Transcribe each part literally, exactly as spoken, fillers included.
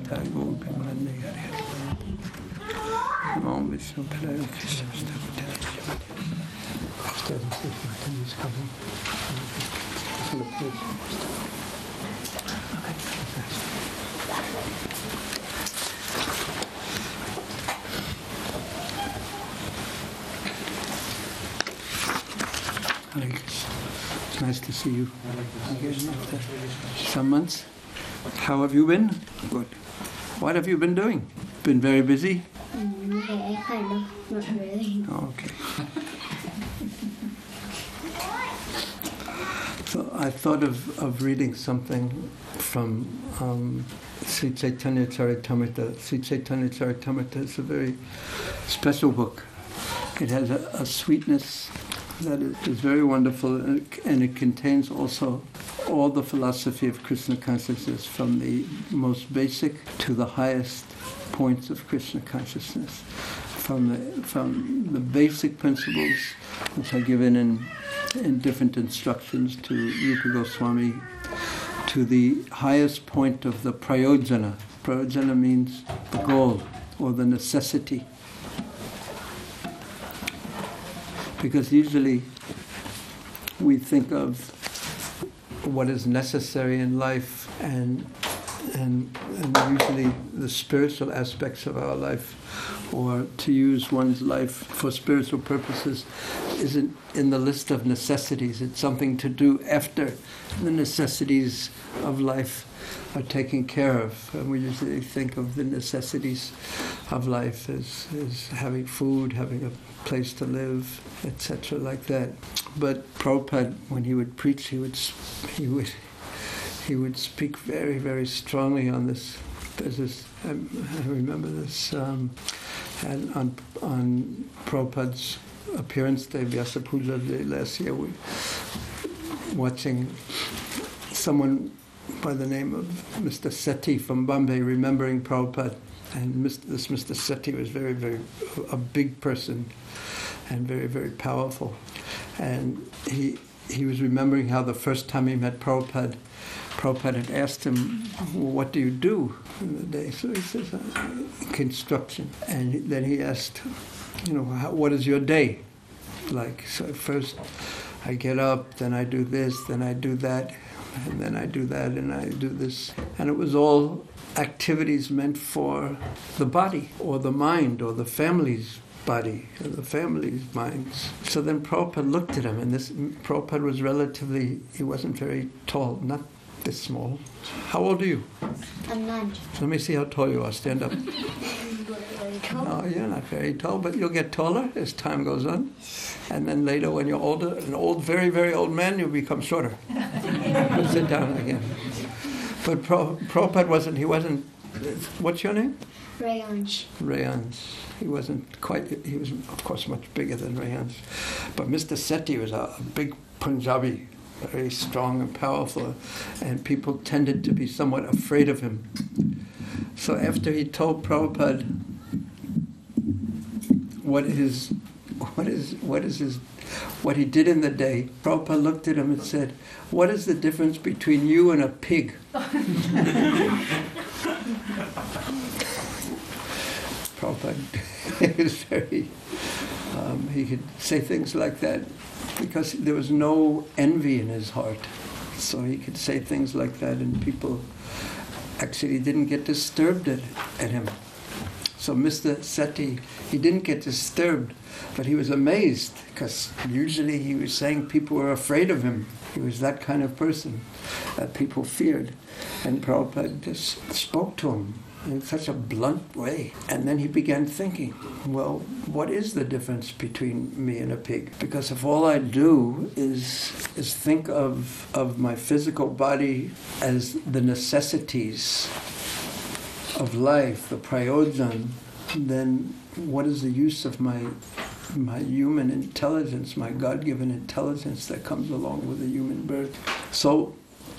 Nitai Gaur Premanande Hare Hare. Om Vishnu Padaya Krishna Vishnu Hare Krishna. It's nice to see you again after some months. How have you been? Good. What have you been doing? Been very busy? Mm, yeah, kind of. Not really. Okay. So I thought of, of reading something from um, Sri Chaitanya Charitamrita. Sri Chaitanya Charitamrita is a very special book. It has a, a sweetness that is, is very wonderful, and it, and it contains also all the philosophy of Krishna consciousness, from the most basic to the highest points of Krishna consciousness, from the from the basic principles which are given in in different instructions to Rupa Goswami, to the highest point of the prayojana. Prayojana means the goal or the necessity. Because usually we think of what is necessary in life, and, and and usually the spiritual aspects of our life, or to use one's life for spiritual purposes, isn't in the list of necessities. It's something to do after the necessities of life are taken care of. And we usually think of the necessities of life as, as having food, having a place to live, et cetera, like that. But Prabhupada, when he would preach, he would he would he would speak very, very strongly on this. There's this. I, I remember this um, and on on Prabhupada's appearance day, Vyasa Puja Day last year. We watching someone by the name of Mister Sethi from Bombay remembering Prabhupada, and Mister this Mister Sethi was very, very a big person and very, very powerful. And he he was remembering how the first time he met Prabhupada, Prabhupada had asked him, well, what do you do in the day? So he says, uh, construction. And then he asked, you know, how, what is your day like? So at first I get up, then I do this, then I do that, and then I do that, and I do this. And it was all activities meant for the body, or the mind, or the family's body, or the family's minds. So then Prabhupada looked at him, and this Prabhupada was relatively, he wasn't very tall, not this small. How old are you? I'm nine. Let me see how tall you are. Stand up. Very tall. No, you're not very tall, but you'll get taller as time goes on. And then later, when you're older, an old, very, very old man, you'll become shorter. Sit down again. But Prabhupada wasn't, he wasn't, what's your name? Rayansh. Rayansh. He wasn't quite, he was, of course, much bigger than Rayansh. But Mister Sethi was a, a big Punjabi, very strong and powerful, and people tended to be somewhat afraid of him. So after he told Prabhupada what his, what is, what is his, what he did in the day, Prabhupada looked at him and said, what is the difference between you and a pig? Prabhupada is very, um, he could say things like that because there was no envy in his heart. So he could say things like that, and people actually didn't get disturbed at, at him. So Mister Sethi, he didn't get disturbed, but he was amazed, because usually he was saying people were afraid of him. He was that kind of person that people feared. And Prabhupada just spoke to him in such a blunt way. And then he began thinking, well, what is the difference between me and a pig? Because if all I do is is think of, of my physical body as the necessities of life, the prayojan, then what is the use of my my human intelligence, my God-given intelligence that comes along with the human birth? So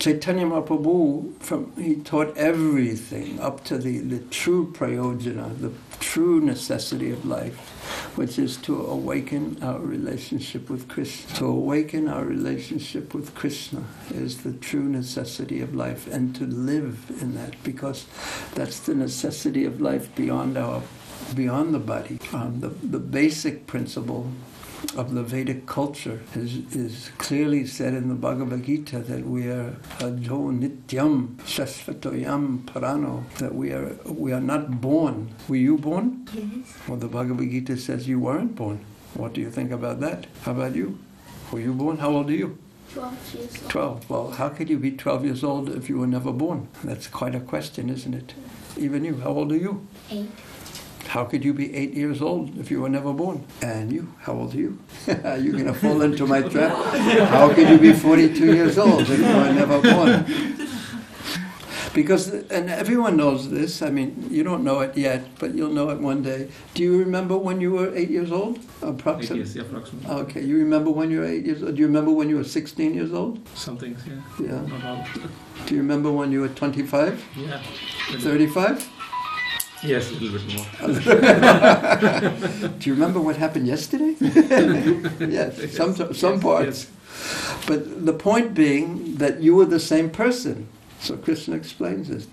Chaitanya Mahaprabhu, from, he taught everything up to the, the true prayojana, the true necessity of life, which is to awaken our relationship with Krishna. To awaken our relationship with Krishna is the true necessity of life, and to live in that, because that's the necessity of life beyond our, beyond the body. Um, the, the basic principle of the Vedic culture is, is clearly said in the Bhagavad Gita that we are ajo nityam shashvatoyam parano, that we are we are not born. Were you born? Yes. Well, the Bhagavad Gita says you weren't born. What do you think about that? How about you? Were you born? How old are you? twelve years old. twelve. Well, how could you be twelve years old if you were never born? That's quite a question, isn't it? Even you, how old are you? Eight. How could you be eight years old if you were never born? And you, how old are you? You're going to fall into my trap. How could you be forty-two years old if you were never born? Because, and everyone knows this, I mean, you don't know it yet, but you'll know it one day. Do you remember when you were eight years old? Approximately? Eight years, yeah, approximately. Okay, you remember when you were eight years old? Do you remember when you were sixteen years old? Some things, yeah. Yeah. Not all. Do you remember when you were twenty-five? Yeah. thirty-five? Yes, a little bit more. Do you remember what happened yesterday? Yes, some some Yes, parts. yes. But the point being that you were the same person. So Krishna explains this.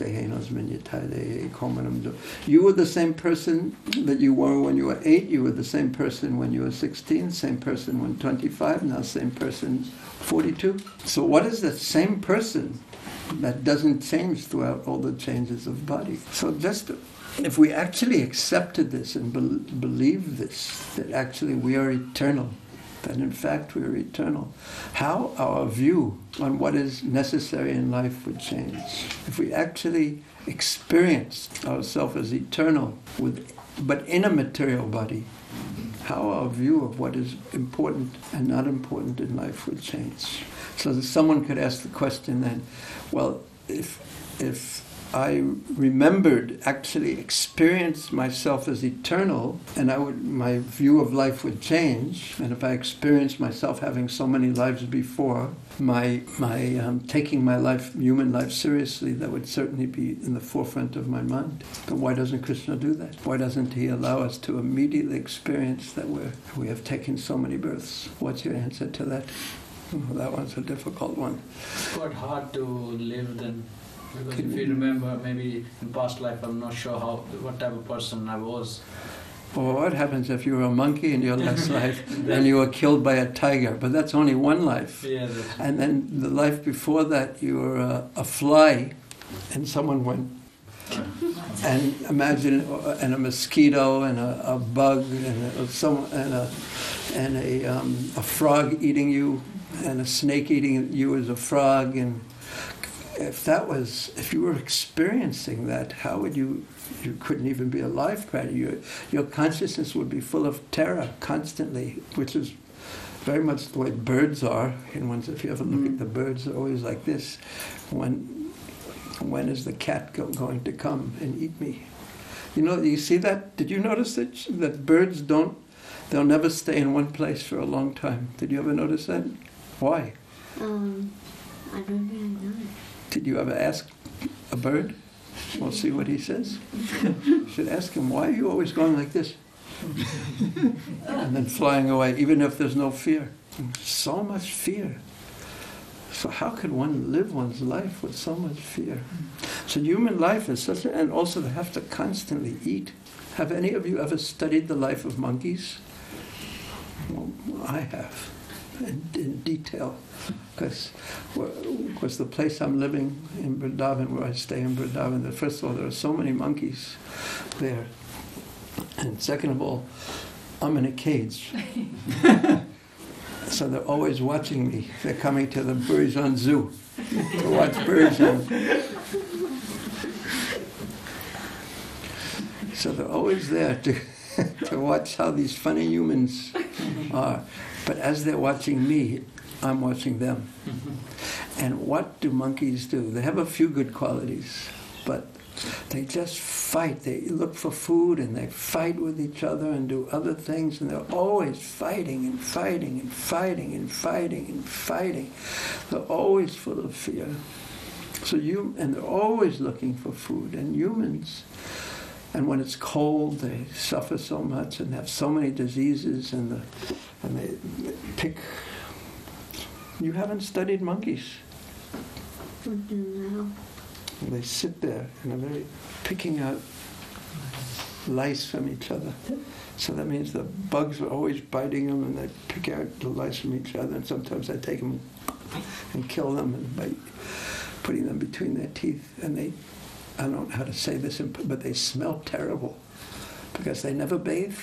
You were the same person that you were when you were eight. You were the same person when you were sixteen. Same person when twenty-five. Now same person forty-two. So what is the same person that doesn't change throughout all the changes of body? So just if we actually accepted this and be- believe this, that actually we are eternal, that in fact we are eternal, how our view on what is necessary in life would change. If we actually experienced ourselves as eternal, with, but in a material body, how our view of what is important and not important in life would change. So that someone could ask the question then, well, if if I remembered, actually experienced myself as eternal, and I would, my view of life would change. And if I experienced myself having so many lives before, my my um, taking my life, human life, seriously, that would certainly be in the forefront of my mind. But why doesn't Krishna do that? Why doesn't he allow us to immediately experience that we're, we have taken so many births? What's your answer to that? Oh, that one's a difficult one. It's quite hard to live then, because Can if you- you remember, maybe in past life, I'm not sure how, what type of person I was. Well, what happens if you were a monkey in your last life and you were killed by a tiger? But that's only one life. Yeah, that's And then the life before that, you were a, a fly, and someone went. And imagine, uh, and a mosquito, and a, a bug, and a, some, and a, and a, um, a frog eating you, and a snake eating you as a frog. And if that was, if you were experiencing that, how would you? You couldn't even be alive, Patty. Your, your consciousness would be full of terror constantly, which is very much the way birds are. And once, if you ever look at the birds, they're always like this. When, when is the cat go, going to come and eat me? You know, you see that? Did you notice that that birds don't? They'll never stay in one place for a long time. Did you ever notice that? Why? Um, I don't really know. Did you ever ask a bird? We'll see what he says. You should ask him, why are you always going like this? And then flying away, even if there's no fear. So much fear. So how could one live one's life with so much fear? So human life is such a, and also they have to constantly eat. Have any of you ever studied the life of monkeys? Well, I have, in, in detail. Because the place I'm living in Vrindavan, where I stay in Vrindavan, that first of all, there are so many monkeys there. And second of all, I'm in a cage. So they're always watching me. They're coming to the Burjan Zoo to watch Burjan. So they're always there to, to watch how these funny humans are. But as they're watching me, I'm watching them. And what do monkeys do? They have a few good qualities, but They just fight. They look for food and they fight with each other and do other things, and they're always fighting and fighting and fighting and fighting and fighting. They're always full of fear. So you and they're always looking for food. And humans, and when it's cold, they suffer so much and have so many diseases, and the, and they pick. You haven't studied monkeys. No. They sit there and are very picking out lice from each other. So that means the bugs are always biting them, and they pick out the lice from each other. And sometimes I take them and kill them and by putting them between their teeth. And they, I don't know how to say this, but they smell terrible because they never bathe.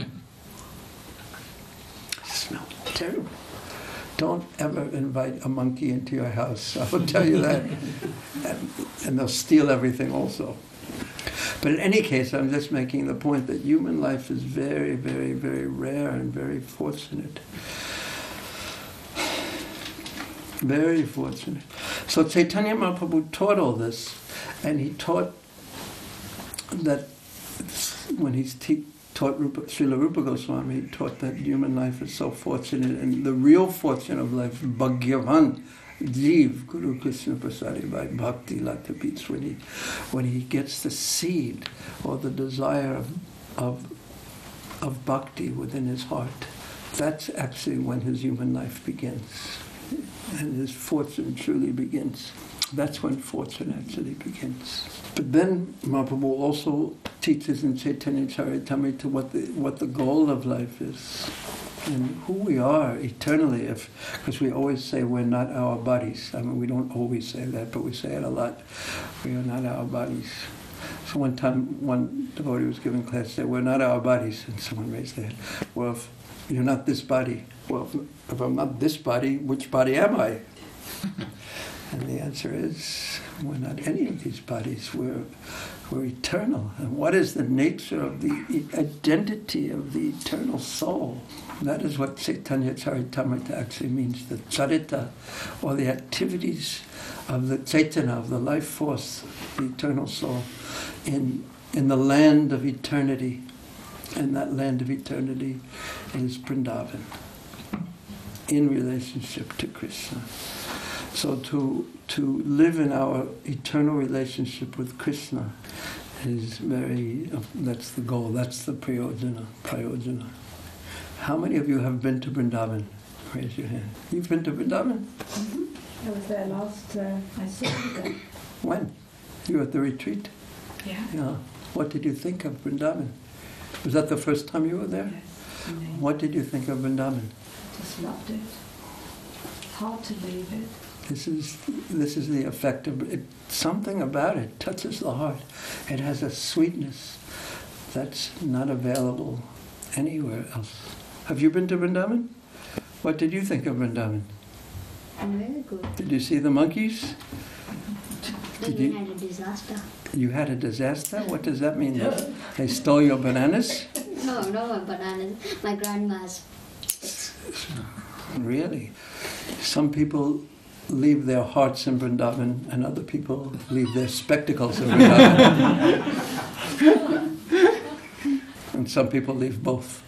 Smell terrible. Don't ever invite a monkey into your house. I will tell you that. And, and they'll steal everything also. But in any case, I'm just making the point that human life is very, very, very rare and very fortunate. Very fortunate. So Chaitanya Mahaprabhu taught all this, and he taught that when he's te- taught Rupa, Srila Rupa Goswami, he taught that human life is so fortunate, and the real fortune of life, Bhagyavan, Jeev, Guru Krishna Prasadi by Bhakti Lata Beats, when he, when he gets the seed or the desire of, of, of bhakti within his heart, that's actually when his human life begins. And his fortune truly begins. That's when fortune actually begins. But then Mahaprabhu also teaches in Chaitanya Charitamrita what the what the goal of life is and who we are eternally. If because we always say we're not our bodies. I mean, we don't always say that, but we say it a lot. We are not our bodies. So one time, one devotee was giving class, said, "We're not our bodies," and someone raised their hand. Well, if you're not this body, well, if, if I'm not this body, which body am I? And the answer is, we're not any of these bodies. We're, we're eternal. And what is the nature of the identity of the eternal soul? That is what Chaitanya Charitamrita actually means, the charita, or the activities of the Chaitanya, of the life force, the eternal soul, in, in the land of eternity. And that land of eternity is Vrindavan, in relationship to Krishna. So to to live in our eternal relationship with Krishna is very, uh, that's the goal, that's the prayojana, prayojana. How many of you have been to Vrindavan? Raise your hand. You've been to Vrindavan? Mm-hmm. I was there last, uh, I saw you there. When? You were at the retreat? Yeah. Yeah. What did you think of Vrindavan? Was that the first time you were there? Yes. Amazing. What did you think of Vrindavan? Just loved it. Hard to leave it. This is this is the effect of it. Something about it touches the heart. It has a sweetness that's not available anywhere else. Have you been to Vrindavan? What did you think of Vrindavan? Very good. Did you see the monkeys? Did We you, had a disaster. you had a disaster? What does that mean? They stole your bananas? No, no my bananas. My grandma's. Really? Some people leave their hearts in Vrindavan, and other people leave their spectacles in Vrindavan. And some people leave both.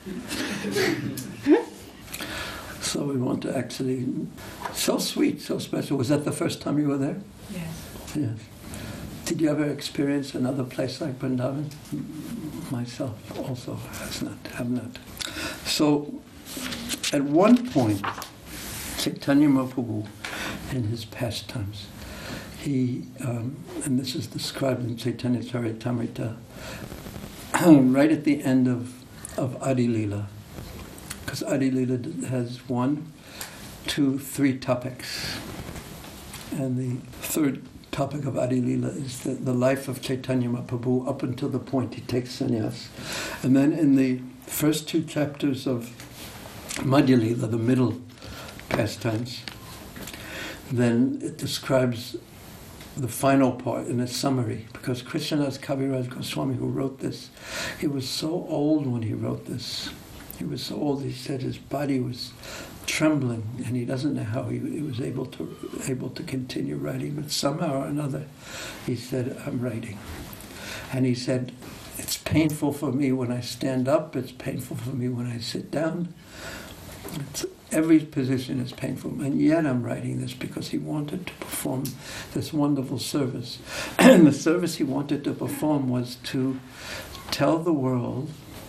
So we want to actually, so sweet, so special. Was that the first time you were there? Yes. Yes. Did you ever experience another place like Vrindavan? Myself also has not, have not. So at one point, Chaitanya Mahaprabhu, in his pastimes, he, um, and this is described in Chaitanya Charitamrita, right at the end of, of Adi Lila, because Adi Lila has one, two, three topics, and the third topic of Adi Lila is the, the life of Chaitanya Mahaprabhu up until the point he takes sannyas. And then in the first two chapters of Madhya Lila, the middle pastimes, then it describes the final part in a summary, because Krishnadas Kaviraj Goswami, who wrote this, he was so old when he wrote this. He was so old, he said his body was trembling, and he doesn't know how he, he was able to able to continue writing, but somehow or another he said, I'm writing. And he said, it's painful for me when I stand up, it's painful for me when I sit down. It's, every position is painful. And yet I'm writing this because he wanted to perform this wonderful service. And the service he wanted to perform was to tell the world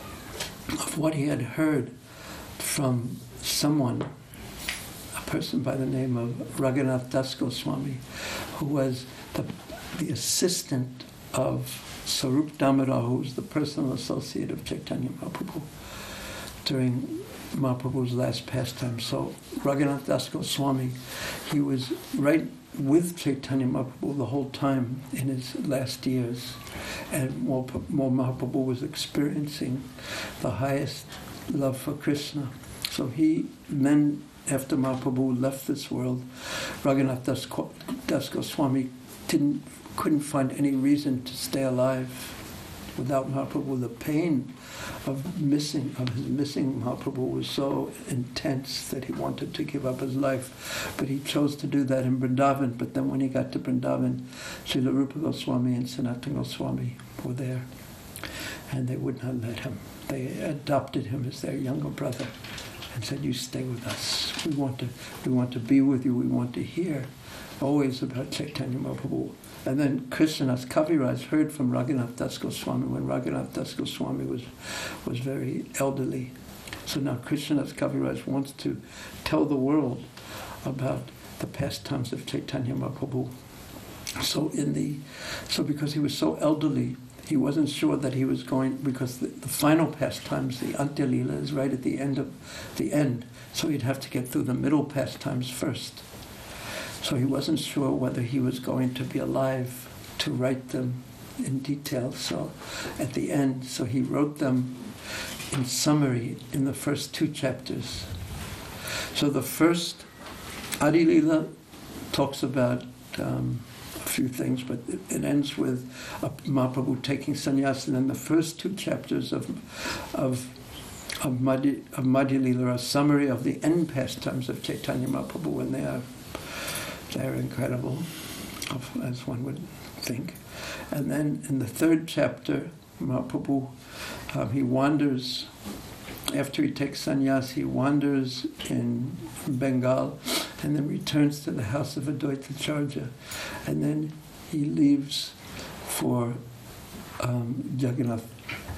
of what he had heard from someone, a person by the name of Raghunath Das Goswami, who was the, the assistant of Sarup Damodar, who was the personal associate of Chaitanya Mahaprabhu during Mahaprabhu's last pastime. So Raghunath Das Goswami, he was right with Chaitanya Mahaprabhu the whole time in his last years. And more, more Mahaprabhu was experiencing the highest love for Krishna. So he then, after Mahaprabhu left this world, Raghunath Das, Das Goswami didn't, couldn't find any reason to stay alive without Mahaprabhu. The pain of missing, of his missing Mahaprabhu was so intense that he wanted to give up his life. But he chose to do that in Vrindavan. But then when he got to Vrindavan, Srila Rupa Goswami and Sanatana Goswami were there. And they would not let him. They adopted him as their younger brother and said, you stay with us. We want to, we want to be with you. We want to hear always about Chaitanya Mahaprabhu. And then Krishnadas Kaviraj heard from Raghunath Das Goswami when Raghunath Das Goswami was, was very elderly. So now Krishnadas Kaviraj wants to tell the world about the pastimes of Chaitanya Mahaprabhu. So in the, so because he was so elderly, he wasn't sure that he was going, because the, the final pastimes, the Antya Lila, is right at the end of the end. So he'd have to get through the middle pastimes first. So he wasn't sure whether he was going to be alive to write them in detail. So at the end, so he wrote them in summary in the first two chapters. So the first, Adi Lila, talks about um, a few things, but it, it ends with uh, Mahaprabhu taking sannyas. And then the first two chapters of of of Madhya, of Madhya Lila are a summary of the end pastimes of Chaitanya Mahaprabhu, and they are They're incredible, as one would think. And then in the third chapter, Mahaprabhu, um, he wanders, after he takes sannyas, he wanders in Bengal and then returns to the house of Advaita Acharya. And then he leaves for um, Jagannath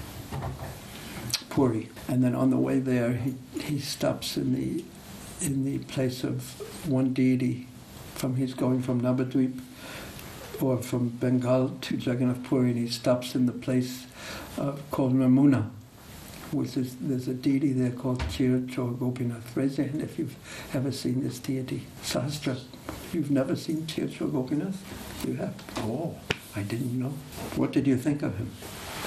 Puri. And then on the way there, he, he stops in the, in the place of one deity. From he's going from Navadvip or from Bengal to Jagannath Puri, and he stops in the place uh, called Ramuna, which is, there's a deity there called Chir Chor Gopinath. Raise your hand if you've ever seen this deity. Sahasra. You've never seen Chir Chor Gopinath? You have? Oh, I didn't know. What did you think of him?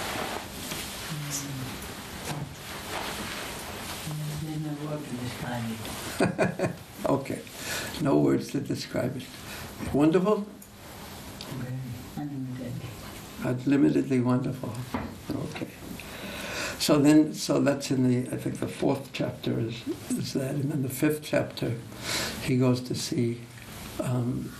There's no word to describe it. Okay, no words to describe it. Wonderful? Unlimited. Unlimitedly wonderful. Okay. So then, so that's in the, I think the fourth chapter is, is that. And then the fifth chapter, he goes to see um,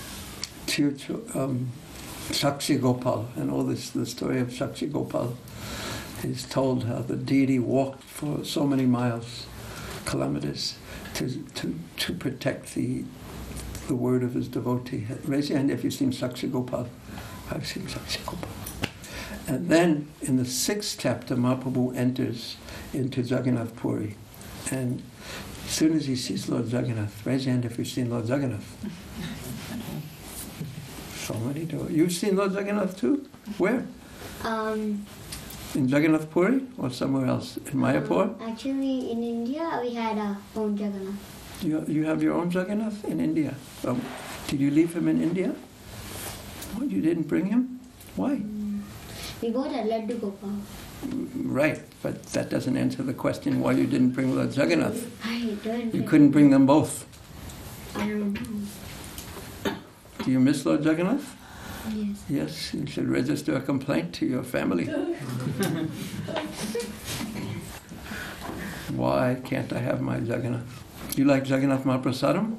um, Shakshi Gopal. And all this, the story of Shakshi Gopal is told how the deity walked for so many miles, kilometers, To, to, to protect the the word of his devotee. Raise your hand if you've seen Shakshi Gopal. I've seen Shakshi Gopal. And then in the sixth chapter, Mahaprabhu enters into Jagannath Puri. And as soon as he sees Lord Jagannath, raise your hand if you've seen Lord Jagannath. So many do it. You've seen Lord Jagannath too? Where? Um, In Jagannath Puri or somewhere else? In Mayapur? Um, actually, in India, we had our own Jagannath. You, you have your own Jagannath in India. Um, did you leave him in India? Oh, you didn't bring him? Why? Mm. We bought a Laddu Gopal. Right, but that doesn't answer the question why you didn't bring Lord Jagannath. I don't You know. couldn't bring them both. I don't know. Do you miss Lord Jagannath? Yes. Yes, you should register a complaint to your family. Why can't I have my Jagannath? You like Jagannath Mahaprasadam?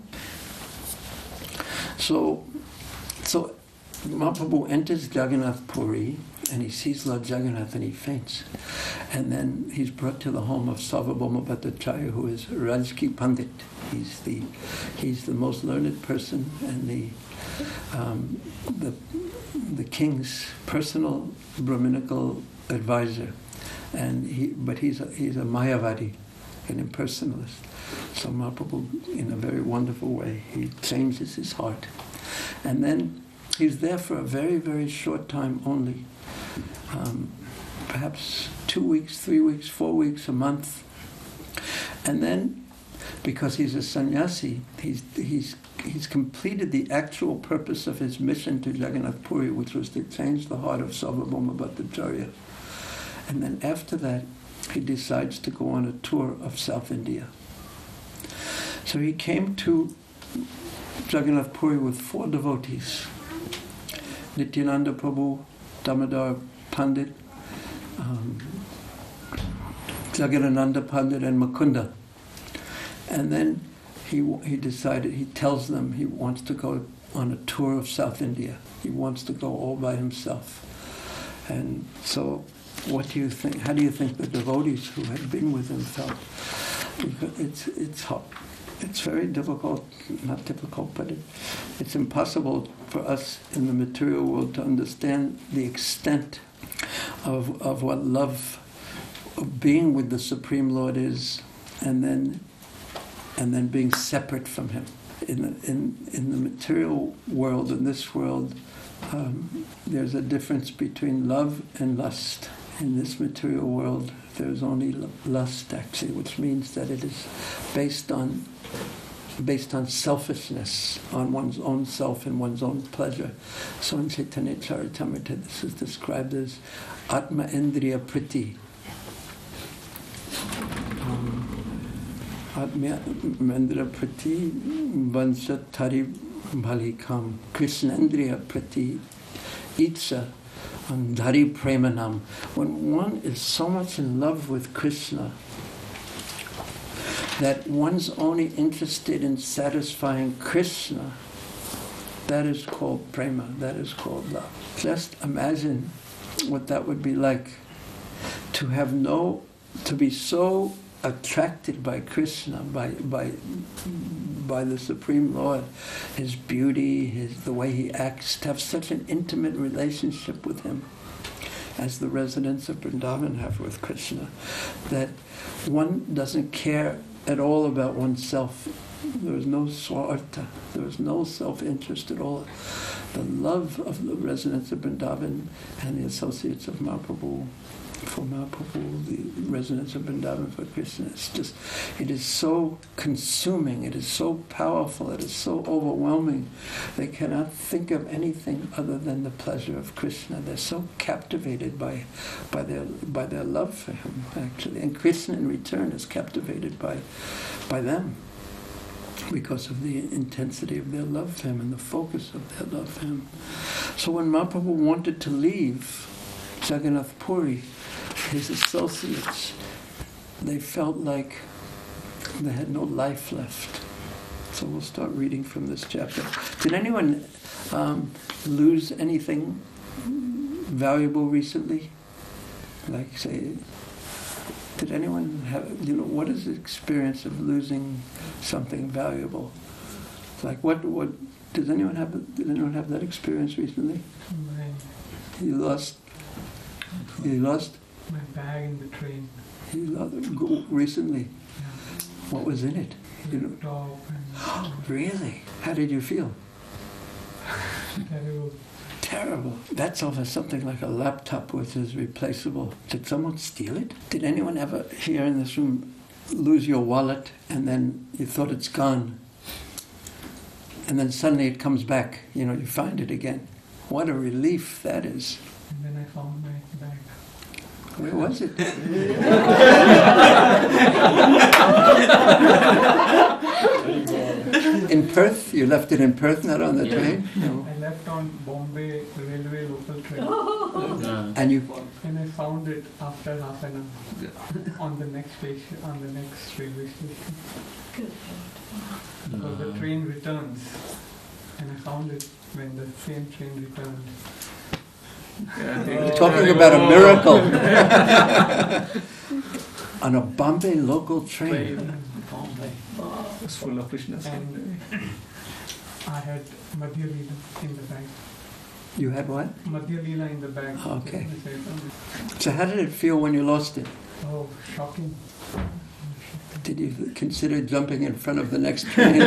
So, so Mahaprabhu enters Jagannath Puri, and he sees Lord Jagannath and he faints. And then he's brought to the home of Sarvabhauma Bhattacharya, who is Rajki Pandit. He's the he's the most learned person and the um, the the king's personal Brahminical advisor. And he but he's a, he's a Mayavadi, an impersonalist. So Mahaprabhu, in a very wonderful way, he changes his heart. And then he's there for a very, very short time only. Um, perhaps two weeks, three weeks, four weeks, a month. And then, because he's a sannyasi, he's, he's, he's completed the actual purpose of his mission to Jagannath Puri, which was to change the heart of Sarvabhauma Bhattacharya. And then after that, he decides to go on a tour of South India. So he came to Jagannath Puri with four devotees: Nityananda Prabhu, Damodar Pandit, um, Jagadananda Pandit, and Mukunda. And then he he decided, he tells them he wants to go on a tour of South India. He wants to go all by himself. And so, what do you think? How do you think the devotees who had been with him felt? Because it's it's hard. It's very difficult, not difficult, but it, it's impossible for us in the material world to understand the extent of of what love of being with the Supreme Lord is, and then and then being separate from Him. In the, in in the material world, in this world, um, there's a difference between love and lust. In this material world, there's only lust, actually, which means that it is based on based on selfishness, on one's own self and one's own pleasure. So in Chaitanya Charitamrita, this is described as Atma Indriya Priti. Atma Indriya Priti Vanshat Tari Bhalikam. Krishnendriya Priti Itcha Dhari Premanam. When one is so much in love with Krishna that one's only interested in satisfying Krishna, that is called prema, that is called love. Just imagine what that would be like, to have no, to be so attracted by Krishna, by by by the Supreme Lord, His beauty, His the way He acts, to have such an intimate relationship with Him, as the residents of Vrindavan have with Krishna, that one doesn't care at all about oneself. There is no swartha, there is no self-interest at all. The love of the residents of Vrindavan and the associates of Mahaprabhu, for Mahaprabhu, the residents of Vrindavan for Krishna, it's just, it is so consuming, it is so powerful, it is so overwhelming. They cannot think of anything other than the pleasure of Krishna. They're so captivated by, by their by their love for Him, actually. And Krishna in return is captivated by, by them, because of the intensity of their love for Him and the focus of their love for Him. So when Mahaprabhu wanted to leave Jagannath Puri, his associates, they felt like they had no life left. So we'll start reading from this chapter. Did anyone um, lose anything valuable recently? Like, say, did anyone have, you know, what is the experience of losing something valuable? Like, what, what, does anyone have, did anyone have that experience recently? My, You lost, you lost? my bag in the train. You lost recently? Yeah. What was in it? You know, Laptop and really? How did you feel? terrible. Terrible. That's over something like a laptop which is replaceable. Did someone steal it? Did anyone ever here in this room lose your wallet and then you thought it's gone? And then suddenly it comes back, you know, you find it again. What a relief that is. And then I found my bag. Where was it? In Perth? You left it in Perth, not on the train? No. I left on Bombay Railway local train. Uh, And you, And I found it after half an hour on the next station, on the next railway station. Good. Because the uh, train returns. And I found it when the same train returned. Yeah, I think- Talking about a miracle. On a Bombay local train. Train. Bombay. It's full of Krishna. And I had Madhya Leela in the bag. You had what? Madhya Leela in the bag. Okay. I said, oh, So how did it feel when you lost it? Oh, shocking. Did you consider jumping in front of the next train?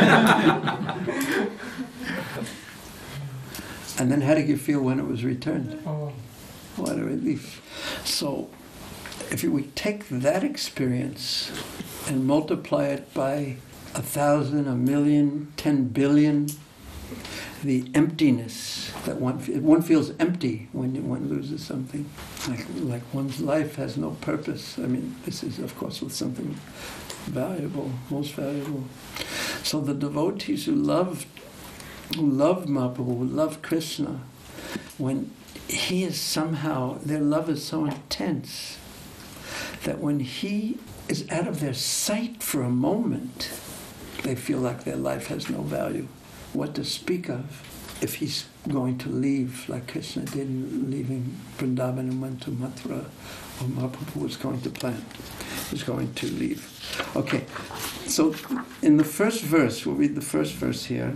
And then how did you feel when it was returned? Oh, What a relief. So if we take that experience and multiply it by a thousand, a million, ten billion, the emptiness that one one feels empty when one loses something, like like one's life has no purpose. I mean, this is of course something valuable, most valuable. So the devotees who love who love Mahaprabhu, who love Krishna, when he is somehow, their love is so intense that when he is out of their sight for a moment, they feel like their life has no value. What to speak of if he's going to leave, like Krishna did, leaving Vrindavan and went to Mathura, or Mahaprabhu was going to plant, was going to leave. Okay, so in the first verse, we'll read the first verse here.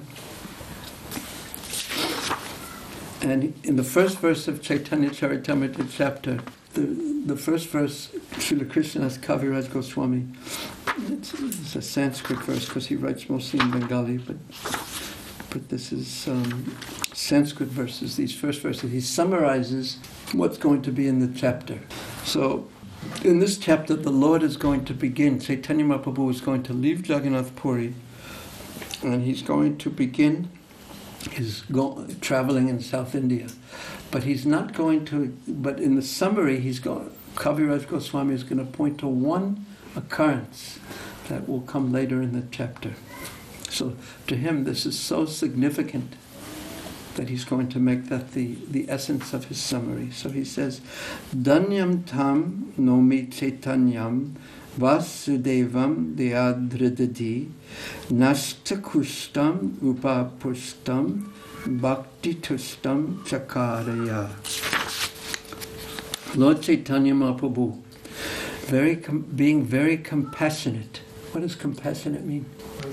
And in the first verse of Chaitanya Charitamrita chapter, the, the first verse, Srila Krishnadas Kaviraj Goswami, it's, it's a Sanskrit verse because he writes mostly in Bengali, but but this is um, Sanskrit verses, these first verses. He summarizes what's going to be in the chapter. So in this chapter, the Lord is going to begin. Chaitanya Mahaprabhu is going to leave Jagannath Puri, and he's going to begin his go- traveling in South India. But he's not going to, but in the summary, he's going, Kaviraj Goswami is going to point to one occurrence that will come later in the chapter. So to him, this is so significant that he's going to make that the, the essence of his summary. So he says, Danyam tam nomi chaitanyam vasudevam deyadridadi nashtakushtam upapushtam bhaktitustam chakaraya. Lord Chaitanya Mahaprabhu, very com- being very compassionate. What does compassionate mean?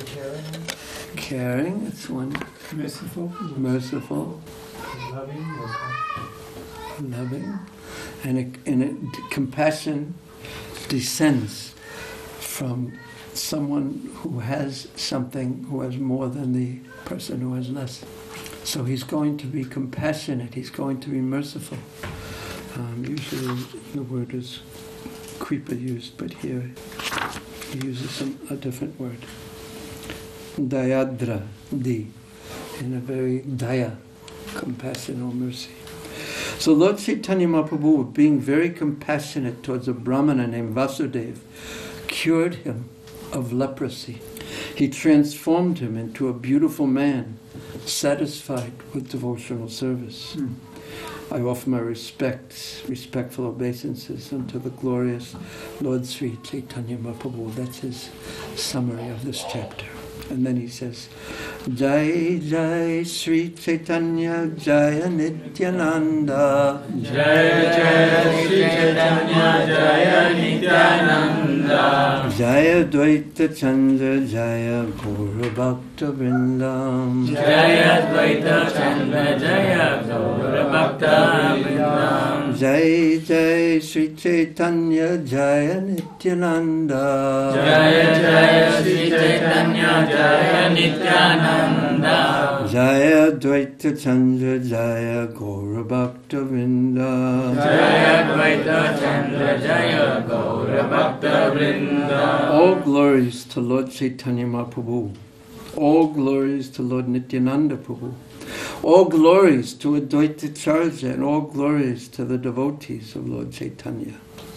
Caring, it's one. Merciful. Merciful. loving or Loving. And, it, and it, compassion descends from someone who has something, who has more than the person who has less. So he's going to be compassionate, he's going to be merciful. Um, usually the word is kripa used, but here he uses some, a different word. Dayadra, di, in a very daya, compassion or mercy. So Lord Chaitanya Mahaprabhu, being very compassionate towards a Brahmana named Vasudeva, cured him of leprosy. He transformed him into a beautiful man, satisfied with devotional service. Mm. I offer my respects, respectful obeisances unto the glorious Lord Sri Chaitanya Mahaprabhu. That's his summary of this chapter. And then he says, Jai Jai Sri Chaitanya Jaya Nityananda. Jaya Jaya Sri Chaitanya Jaya Nityananda. Jaya Dvaita Chandra Jaya Gaura Bhakta Vrindam. Jaya Dvaita Chandra Jaya Gaura Bhakta Vrindam. Jai Jai Sri Chaitanya Jaya Nityananda. Jaya Jaya Sri Chaitanya Jaya Nityananda. Jaya Dvaita Chandra Jaya Gaura Bhakta Vrindam. Jaya Dvaita Chandra Jaya Gaura Bhakta Vrindam. All glories to Lord Chaitanya Mahaprabhu. All glories to Lord Nityananda Prabhu. All glories to Advaita Charya, and all glories to the devotees of Lord Chaitanya.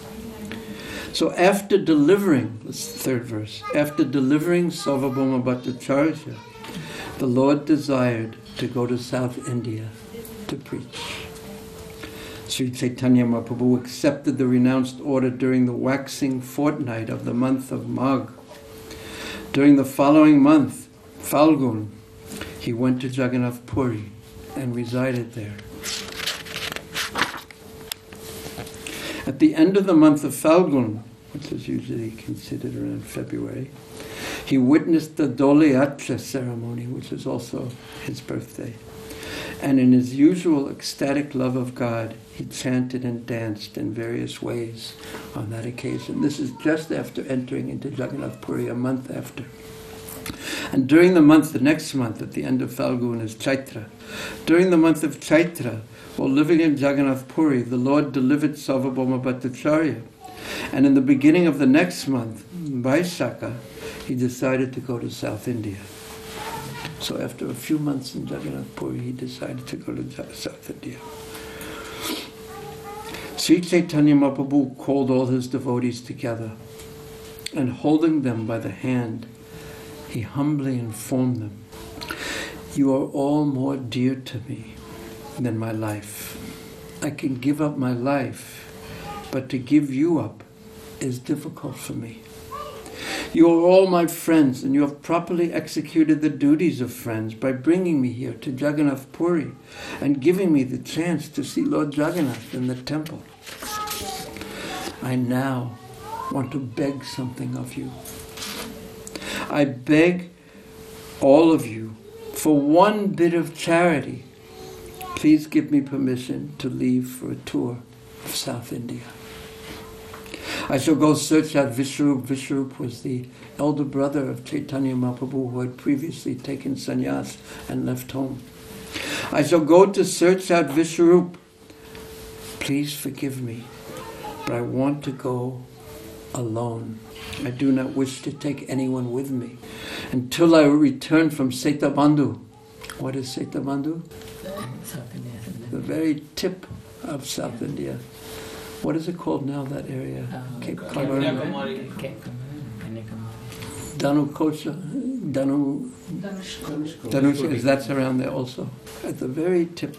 So after delivering, this is the third verse, after delivering Sarvabhauma Bhattacharya, the Lord desired to go to South India to preach. Sri Chaitanya Mahaprabhu accepted the renounced order during the waxing fortnight of the month of Magh. During the following month, Falgun, he went to Jagannath Puri and resided there. At the end of the month of Falgun, which is usually considered around February, he witnessed the Dole Yatra ceremony, which is also his birthday. And in his usual ecstatic love of God, he chanted and danced in various ways on that occasion. This is just after entering into Jagannath Puri, a month after. And during the month, the next month, at the end of Falgun, is Chaitra. During the month of Chaitra, while living in Jagannath Puri, the Lord delivered Sarvabhauma Bhattacharya. And in the beginning of the next month, Vaishakha, he decided to go to South India. So after a few months in Jagannath Puri, he decided to go to South India. Sri Chaitanya Mahaprabhu called all his devotees together, and holding them by the hand, he humbly informed them, "You are all more dear to me than my life. I can give up my life, but to give you up is difficult for me. You are all my friends, and you have properly executed the duties of friends by bringing me here to Jagannath Puri and giving me the chance to see Lord Jagannath in the temple. I now want to beg something of you. I beg all of you for one bit of charity. Please give me permission to leave for a tour of South India. I shall go search out Vishwarup." Vishwarup was the elder brother of Chaitanya Mahaprabhu, who had previously taken sannyas and left home. "I shall go to search out Vishwarup. Please forgive me, but I want to go alone. I do not wish to take anyone with me until I return from Setabandhu." What is Setabandhu? South India. The very tip of South India. What is it called now, that area? Uh, Cape Cape Canaveral? Kanyakumari. Cape Kanyakumari. Danu Kocha? Danu... Dhanushka, is that's around there also? At the very tip.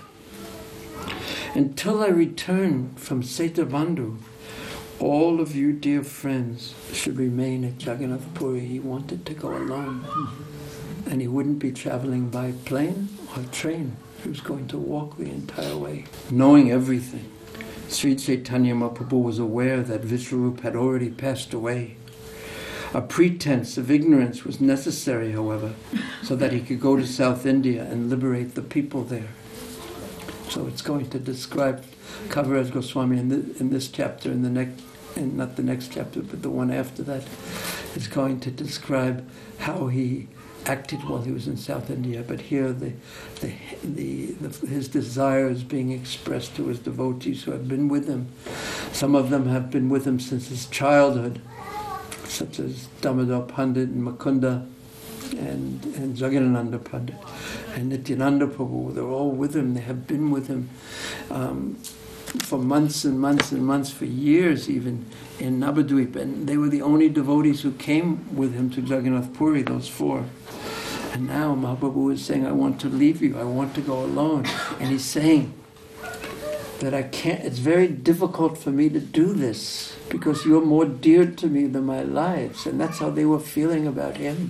"Until I return from Setabandhu, all of you dear friends should remain at Jagannath Puri." He wanted to go alone. And he wouldn't be traveling by plane or train. He was going to walk the entire way. Knowing everything, Sri Chaitanya Mahaprabhu was aware that Vishwarup had already passed away. A pretense of ignorance was necessary, however, so that he could go to South India and liberate the people there. So it's going to describe Kaviraj Goswami in, the, in this chapter, in the next, and not the next chapter, but the one after that, is going to describe how he acted while he was in South India. But here the, the, the, the his desire is being expressed to his devotees who have been with him. Some of them have been with him since his childhood, such as Damodar Pandit and Mukunda and, and Jaganananda Pandit and Nityananda Prabhu. They're all with him. They have been with him um, for months and months and months, for years even, in Navadvip. And they were the only devotees who came with him to Jagannath Puri, those four. And now Mahaprabhu is saying, "I want to leave you. I want to go alone." And he's saying that I can't, it's very difficult for me to do this because you're more dear to me than my lives. And that's how they were feeling about him.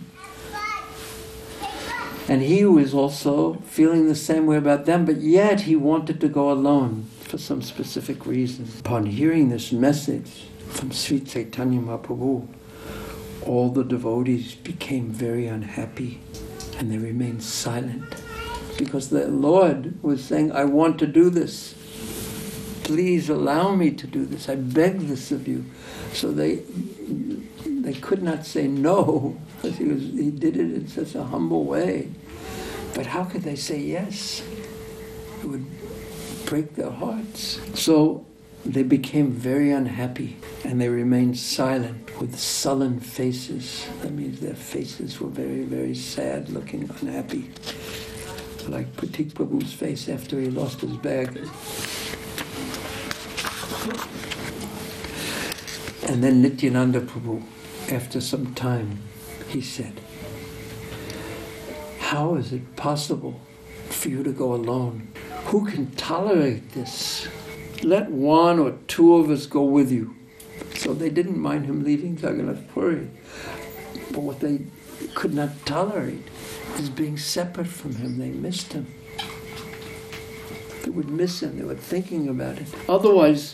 And he was also feeling the same way about them, but yet he wanted to go alone for some specific reason. Upon hearing this message from Sri Chaitanya Mahaprabhu, all the devotees became very unhappy and they remained silent because the Lord was saying, "I want to do this. Please allow me to do this. I beg this of you." So they they could not say no because he was he did it in such a humble way. But how could they say yes? It would break their hearts. So they became very unhappy and they remained silent with sullen faces. That means their faces were very, very sad looking, unhappy. Like Pratik Prabhu's face after he lost his bag. And then Nityananda Prabhu, after some time, he said, "How is it possible for you to go alone? Who can tolerate this? Let one or two of us go with you." So they didn't mind him leaving Jagannath Puri. But what they could not tolerate is being separate from him. They missed him. They would miss him. They were thinking about it. Otherwise,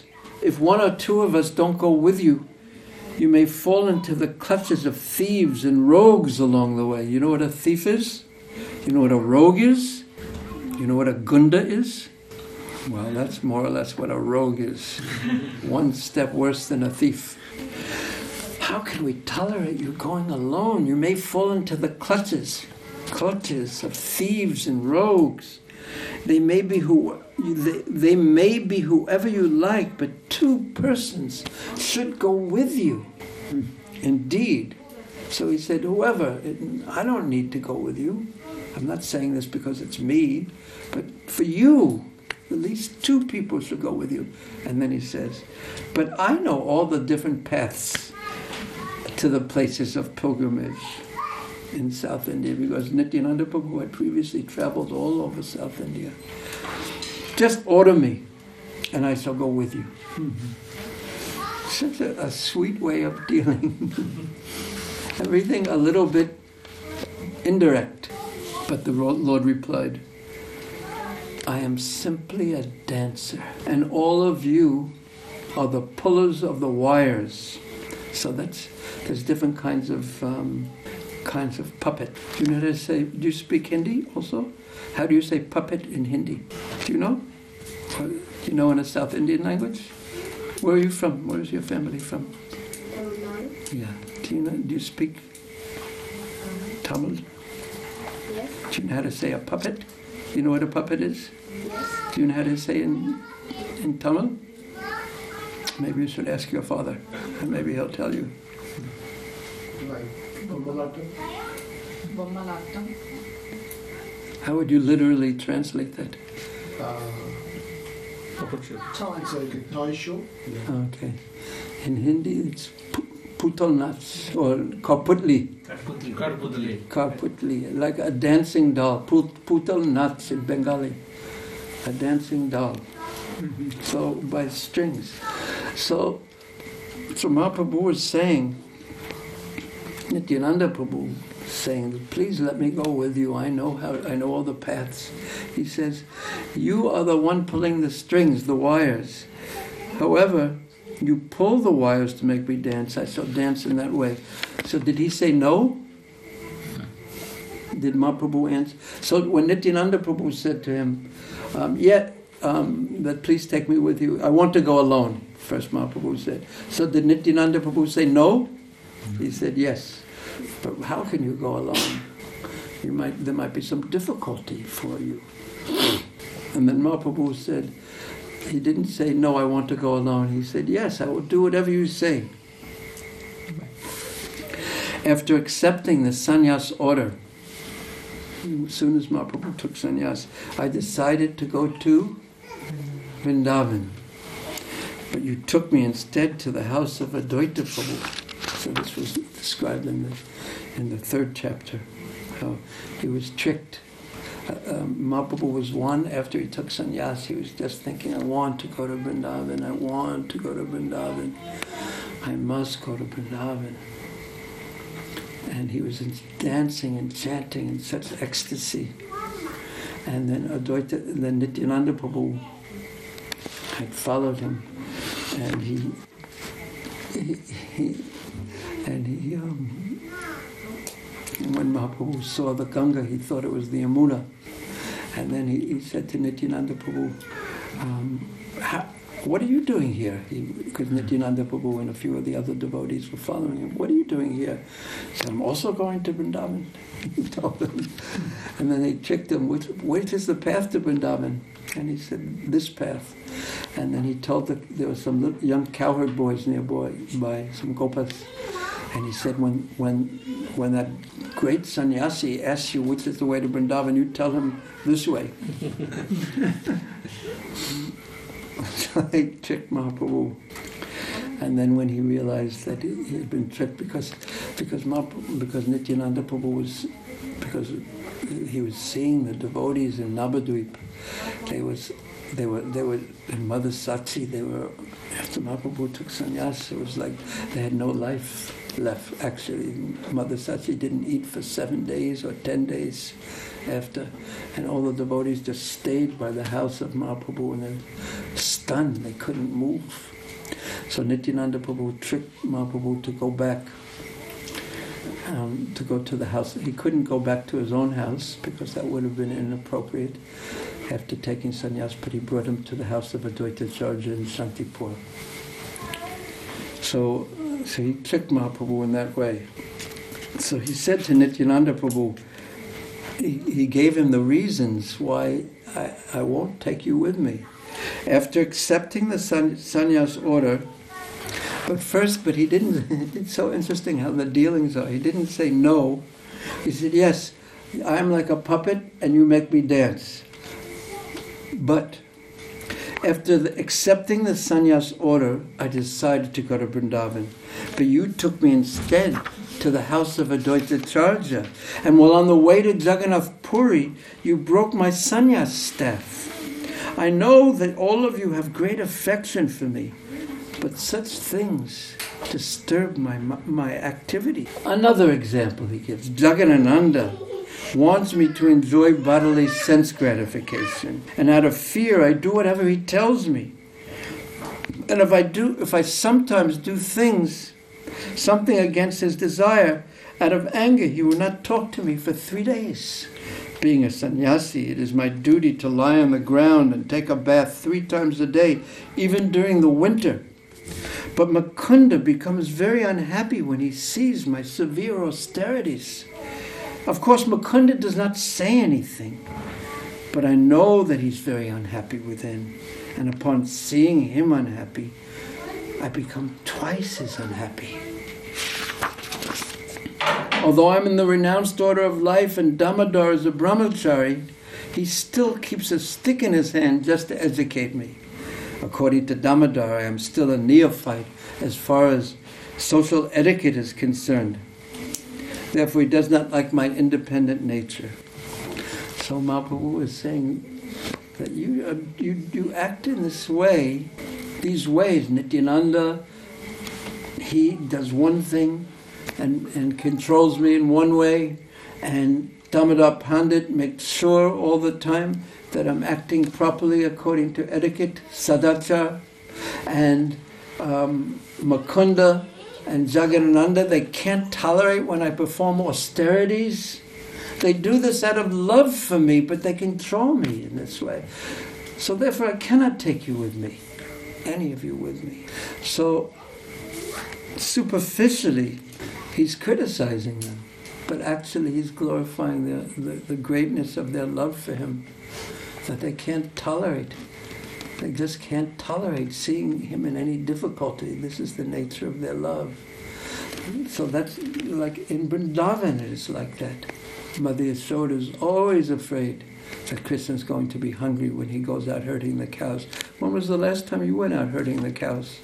if one or two of us don't go with you, you may fall into the clutches of thieves and rogues along the way. You know what a thief is? You know what a rogue is? You know what a gunda is? Well, that's more or less what a rogue is. One step worse than a thief. How can we tolerate you going alone? You may fall into the clutches, clutches of thieves and rogues. They may be who they, they may be whoever you like, but two persons should go with you. Indeed. So he said, whoever, I don't need to go with you. I'm not saying this because it's me, but for you, at least two people should go with you. And then he says, but I know all the different paths to the places of pilgrimage in South India, because Nityananda Prabhu had previously traveled all over South India. Just order me, and I shall go with you. Mm-hmm. Such a, a sweet way of dealing. Everything a little bit indirect. But the Lord replied, I am simply a dancer, and all of you are the pullers of the wires. So that's there's different kinds of um, kinds of puppet. Do you know how to say? Do you speak Hindi also? How do you say puppet in Hindi? Do you know? Or, do you know in a South Indian language? Where are you from? Where is your family from? Tamil. Yeah. Do you know? Do you speak Tamil? Yes. Do you know how to say a puppet? Do you know what a puppet is? Yes. Do you know how to say in in Tamil? Maybe you should ask your father, and maybe he'll tell you. Bommalattam. How would you literally translate that? Toy. It's like a toy show. Okay. In Hindi, it's pu- putal naच or kaputli. Karpudali. Kaputli, like a dancing doll. Put- Putal naच in Bengali. A dancing doll. So by strings. So, so Mahaprabhu was saying, Nityananda Prabhu saying, please let me go with you. I know how. I know all the paths. He says, you are the one pulling the strings, the wires. However, you pull the wires to make me dance. I shall dance in that way. So did he say no? Did Mahaprabhu answer? So when Nityananda Prabhu said to him, um, yeah, um, that please take me with you. I want to go alone, first Mahaprabhu said. So did Nityananda Prabhu say no? He said yes. But how can you go alone? You might there might be some difficulty for you. And then Mahaprabhu said, he didn't say, no, I want to go alone. He said, yes, I will do whatever you say. After accepting the sannyas order, as soon as Mahaprabhu took sannyas, I decided to go to Vrindavan. But you took me instead to the house of Advaita Prabhu. So this was described in the in the third chapter, how he was tricked. Uh, um, Mahaprabhu was one, after he took sannyas, he was just thinking, I want to go to Vrindavan, I want to go to Vrindavan, I must go to Vrindavan. And he was in dancing and chanting in such ecstasy. And then Advaita, then Nityananda Prabhu had followed him, and he, he, he and he, um, when Mahaprabhu saw the Ganga, he thought it was the Yamuna. And then he, he said to Nityananda Prabhu, um, how, what are you doing here? He, because Nityananda Prabhu and a few of the other devotees were following him. What are you doing here? He said, I'm also going to Vrindavan. He told them. And then they tricked him, which, which is the path to Vrindavan? And he said, this path. And then he told that there were some little young cowherd boys nearby, by some gopas. And he said, when when when that great sannyasi asks you which is the way to Vrindavan, you tell him this way. So they tricked Mahaprabhu. And then when he realized that he, he had been tricked because because Mahaprabhu, because Nityananda Prabhu was because he was seeing the devotees in Navadvip, they was they were they were in Mother Sachi, they were after Mahaprabhu took sannyas, it was like they had no life left. Actually, Mother Sachi didn't eat for seven days or ten days after, and all the devotees just stayed by the house of Mahaprabhu, and they're stunned, they couldn't move. So Nityananda Prabhu tricked Mahaprabhu to go back, um, to go to the house. He couldn't go back to his own house because that would have been inappropriate after taking sannyas, but he brought him to the house of Advaita Acharya in Shantipur. So, so he tricked Mahaprabhu in that way. So he said to Nityananda Prabhu, he, he gave him the reasons why I, I won't take you with me. After accepting the san, sannyas order, but first, but he didn't, it's so interesting how the dealings are. He didn't say no. He said, yes, I'm like a puppet and you make me dance. But after the, accepting the sannyas order, I decided to go to Vrindavan. But you took me instead to the house of Advaita Acharya. And while on the way to Jagannath Puri, you broke my sannyas staff. I know that all of you have great affection for me, but such things disturb my, my activity. Another example he gives, Jagannananda wants me to enjoy bodily sense gratification, and out of fear I do whatever he tells me. And if I do, if I sometimes do things, something against his desire, out of anger he will not talk to me for three days. Being a sannyasi, it is my duty to lie on the ground and take a bath three times a day, even during the winter. But Mukunda becomes very unhappy when he sees my severe austerities. Of course, Mukunda does not say anything, but I know that he's very unhappy within. And upon seeing him unhappy, I become twice as unhappy. Although I'm in the renounced order of life and Damodar is a brahmachari, he still keeps a stick in his hand just to educate me. According to Damodar, I am still a neophyte as far as social etiquette is concerned. Therefore, he does not like my independent nature. So Mahaprabhu is saying that you, uh, you, you act in this way, these ways. Nityananda, he does one thing and, and controls me in one way, and Damodar Pandit makes sure all the time that I'm acting properly according to etiquette, sadachar, and um, Mukunda and Jagannananda, they can't tolerate when I perform austerities. They do this out of love for me, but they control me in this way. So therefore I cannot take you with me, any of you with me. So superficially, he's criticizing them, but actually he's glorifying the, the, the greatness of their love for him, that they can't tolerate. They just can't tolerate seeing him in any difficulty. This is the nature of their love. So that's like in Vrindavan, it is like that. Mother Yashoda is always afraid that Krishna's going to be hungry when he goes out herding the cows. When was the last time you went out herding the cows?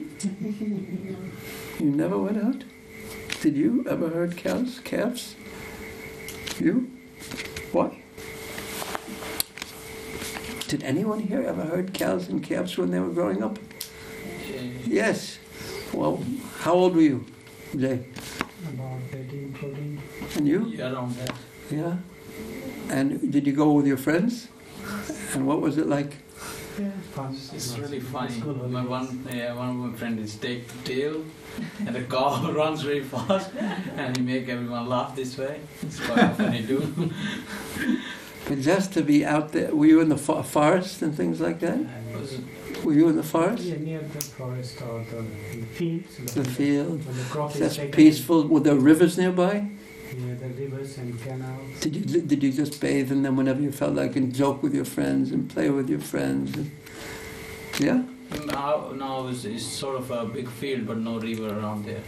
You never went out? Did you ever herd cows, calves? You? Why? Did anyone here ever herd cows and calves when they were growing up? Yes. Well, how old were you, Jay? About thirteen, fourteen. And you? Yeah, around that. Yeah. And did you go with your friends? And what was it like? Yeah, fun. It's really funny. My one, yeah, one of my friends is take the tail, and the cow runs very fast, and he make everyone laugh this way. It's quite funny too. But just to be out there, were you in the fo- forest and things like that? Were you in the forest? Yeah, near the forest or the, the fields. The field. When the crop is That's taken. peaceful. Were there rivers nearby? Yeah, the rivers and canals. Did you did you just bathe in them whenever you felt like and joke with your friends and play with your friends? And, yeah? Now, now it's, it's sort of a big field, but no river around there.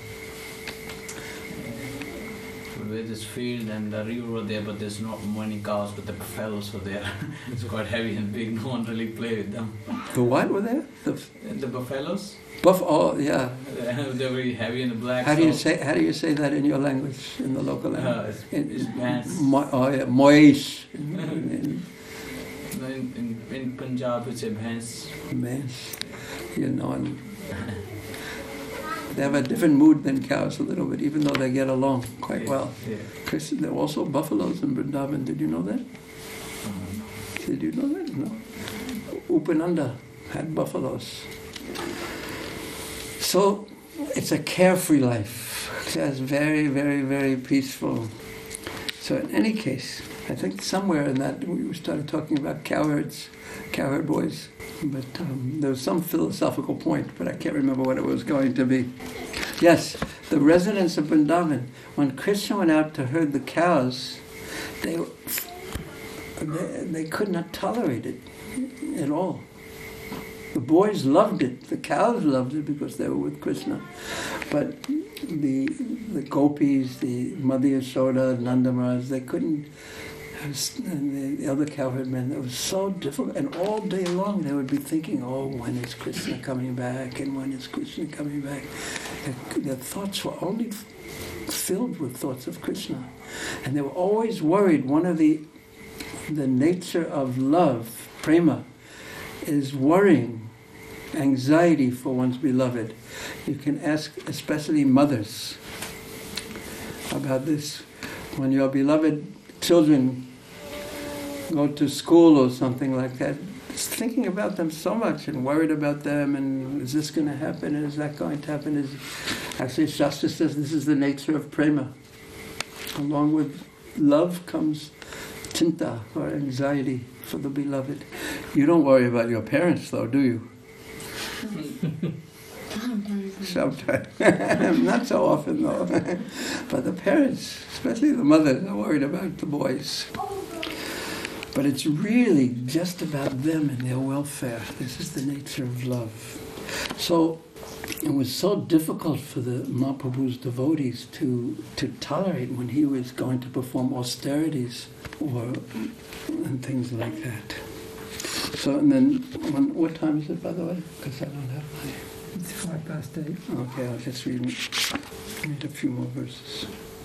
With this field and the river were there, but there's not many cows, but the buffaloes were there. It's quite heavy and big. No one really play with them. The what were there? The f- And the buffaloes, buff. Oh, yeah. they're very heavy and black. How do you so- say? How do you say that in your language, in the local Uh, language? it's, In- it's pants. Mo- oh yeah, moish. In, in, In, in, in Punjab, it's a bhans. in, man, you know, and they have a different mood than cows a little bit, even though they get along quite Yeah, well. Yeah. Chris, there are also buffaloes in Vrindavan. Did you know that? Did you know that? No. Upananda had buffaloes. So it's a carefree life. It's very, very, very peaceful. So in any case, I think somewhere in that we started talking about cowherds, cowherd boys. But um, there was some philosophical point, but I can't remember what it was going to be. Yes, the residents of Vrindavan, when Krishna went out to herd the cows, they, they, they could not tolerate it at all. The boys loved it, the cows loved it because they were with Krishna. But the the gopis, the Madhya Yashoda, Nanda Maharaj, they couldn't, and the other cowherd men, it was so difficult. And all day long they would be thinking, oh, when is Krishna coming back? And when is Krishna coming back? Their, their thoughts were only filled with thoughts of Krishna. And they were always worried. One of the, the nature of love, prema, is worrying, anxiety for one's beloved. You can ask especially mothers about this. When your beloved children go to school or something like that, just thinking about them so much and worried about them, and is this going to happen, and is that going to happen? Is actually Shastra says this is the nature of prema. Along with love comes chinta, or anxiety for the beloved. You don't worry about your parents though, do you? Sometimes. Not so often though. But the parents, especially the mothers, are worried about the boys. But it's really just about them and their welfare. This is the nature of love. So it was so difficult for the Mahaprabhu's devotees to, to tolerate when he was going to perform austerities or and things like that. So, and then, when, what time is it, by the way? Because I don't have my... It's five past eight. Okay, I'll just read, read a few more verses.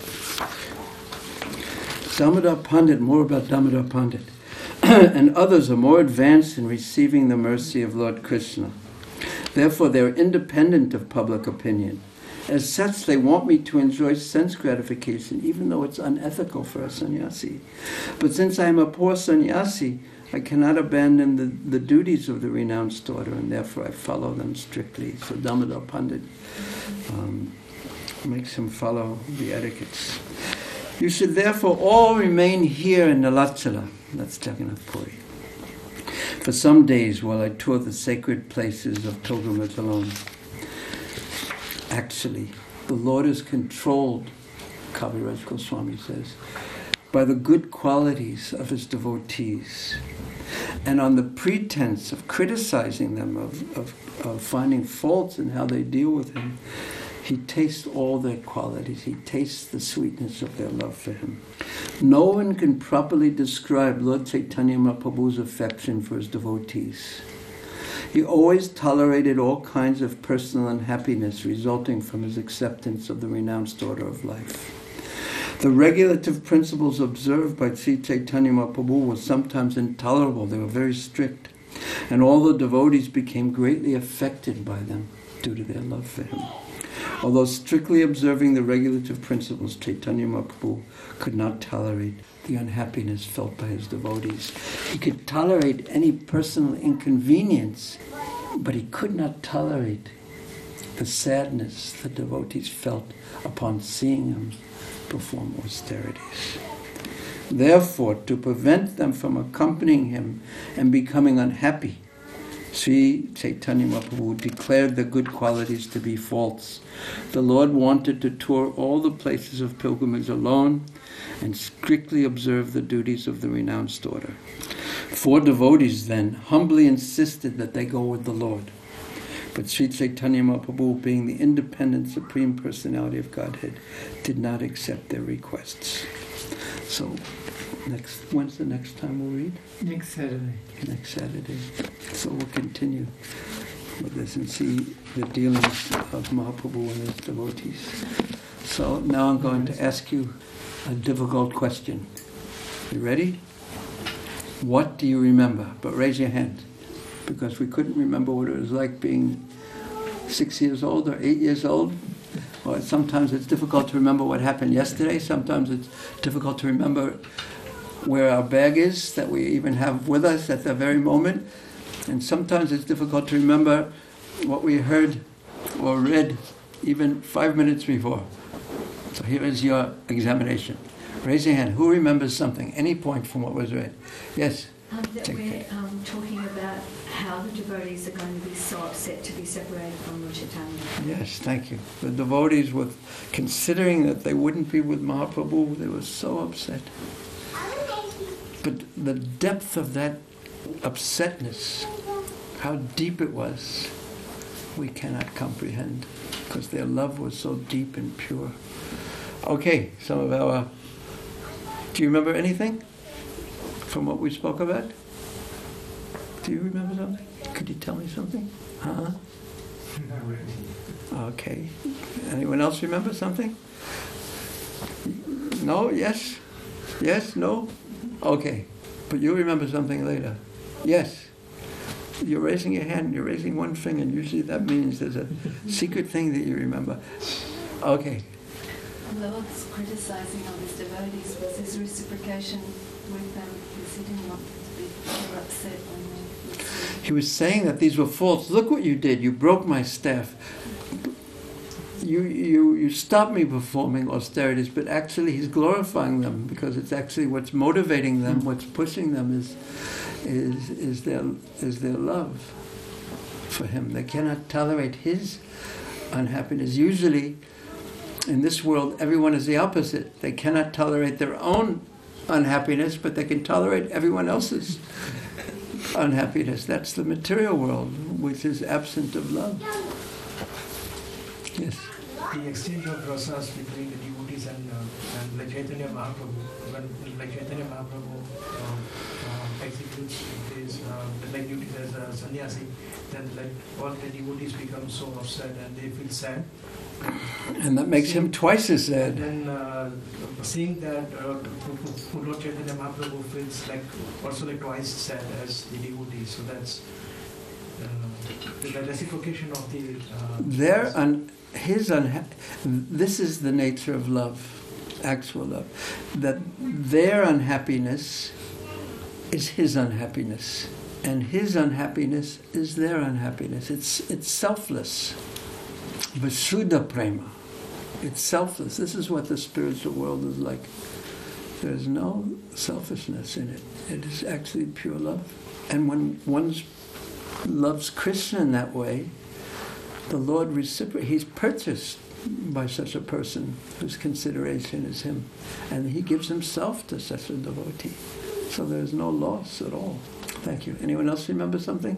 Damodar Pandit, more about Damodar Pandit. And others are more advanced in receiving the mercy of Lord Krishna. Therefore, they are independent of public opinion. As such, they want me to enjoy sense gratification, even though it's unethical for a sannyasi. But since I am a poor sannyasi, I cannot abandon the, the duties of the renounced order, and therefore I follow them strictly. So Damodar Pandit um, makes him follow the etiquettes. You should therefore all remain here in Nilachala, that's Jagannath Puri, for some days while I tour the sacred places of pilgrimage alone. Actually, the Lord is controlled, Kaviraj Goswami says, by the good qualities of his devotees. And on the pretense of criticizing them, of, of, of finding faults in how they deal with him, he tastes all their qualities. He tastes the sweetness of their love for him. No one can properly describe Lord Chaitanya Mahaprabhu's affection for his devotees. He always tolerated all kinds of personal unhappiness resulting from his acceptance of the renounced order of life. The regulative principles observed by Sri Chaitanya Mahaprabhu were sometimes intolerable. They were very strict. And all the devotees became greatly affected by them due to their love for him. Although strictly observing the regulative principles, Chaitanya Mahaprabhu could not tolerate the unhappiness felt by his devotees. He could tolerate any personal inconvenience, but he could not tolerate the sadness the devotees felt upon seeing him perform austerities. Therefore, to prevent them from accompanying him and becoming unhappy, Sri Chaitanya Mahaprabhu declared the good qualities to be false. The Lord wanted to tour all the places of pilgrimage alone and strictly observe the duties of the renounced order. Four devotees then humbly insisted that they go with the Lord. But Sri Chaitanya Mahaprabhu, being the independent Supreme Personality of Godhead, did not accept their requests. So, next, when's the next time we'll read? Next Saturday. Next Saturday. So we'll continue with this and see the dealings of Mahaprabhu and his devotees. So now I'm going to ask you a difficult question. You ready? What do you remember? But raise your hand, because we couldn't remember what it was like being six years old or eight years old. Or sometimes it's difficult to remember what happened yesterday. Sometimes it's difficult to remember where our bag is that we even have with us at the very moment. And sometimes it's difficult to remember what we heard or read even five minutes before. So here is your examination. Raise your hand. Who remembers something? Any point from what was read? Yes? Um, that Take we're it. um, talking about how the devotees are going to be so upset to be separated from Lord Chaitanya. Yes, thank you. The devotees were considering that they wouldn't be with Mahaprabhu. They were so upset. But the depth of that upsetness, how deep it was, we cannot comprehend, because their love was so deep and pure. Okay, some of our... Do you remember anything from what we spoke about? Do you remember something? Could you tell me something? Huh? Okay. Anyone else remember something? No? Yes? Yes? No? Okay. But you remember something later. Yes. You're raising your hand, you're raising one finger, and usually that means there's a secret thing that you remember. Okay. Lord's criticizing all his devotees. Was his reciprocation with them? Because he didn't want them to be so upset when they... He was saying that these were faults. Look what you did. You broke my staff. You, you, you stopped me performing austerities, but actually he's glorifying them, because it's actually what's motivating them, what's pushing them is, is, is, their, is their love for him. They cannot tolerate his unhappiness. Usually, in this world, everyone is the opposite. They cannot tolerate their own unhappiness, but they can tolerate everyone else's unhappiness. That's the material world, which is absent of love. Yes. The exchange of rasas between the devotees and, uh, and Lord Chaitanya Mahaprabhu, when Lord Chaitanya Mahaprabhu uh, uh, executes his uh, like duties as a sannyasi, then like all the devotees become so upset and they feel sad. And that makes him twice as And sad. then uh, seeing that uh, Lord Chaitanya Mahaprabhu feels like also like twice sad as the devotees. So that's uh, the reciprocation of the. Uh, Their un- his unha- This is the nature of love, actual love. That their unhappiness is his unhappiness, and his unhappiness is their unhappiness. It's it's selfless. Vasuddha prema. It's selfless. This is what the spiritual world is like. There's no selfishness in it. It is actually pure love. And when one loves Krishna in that way, the Lord reciprocates. He's purchased by such a person whose consideration is him. And he gives himself to such a devotee. So there's no loss at all. Thank you. Anyone else remember something?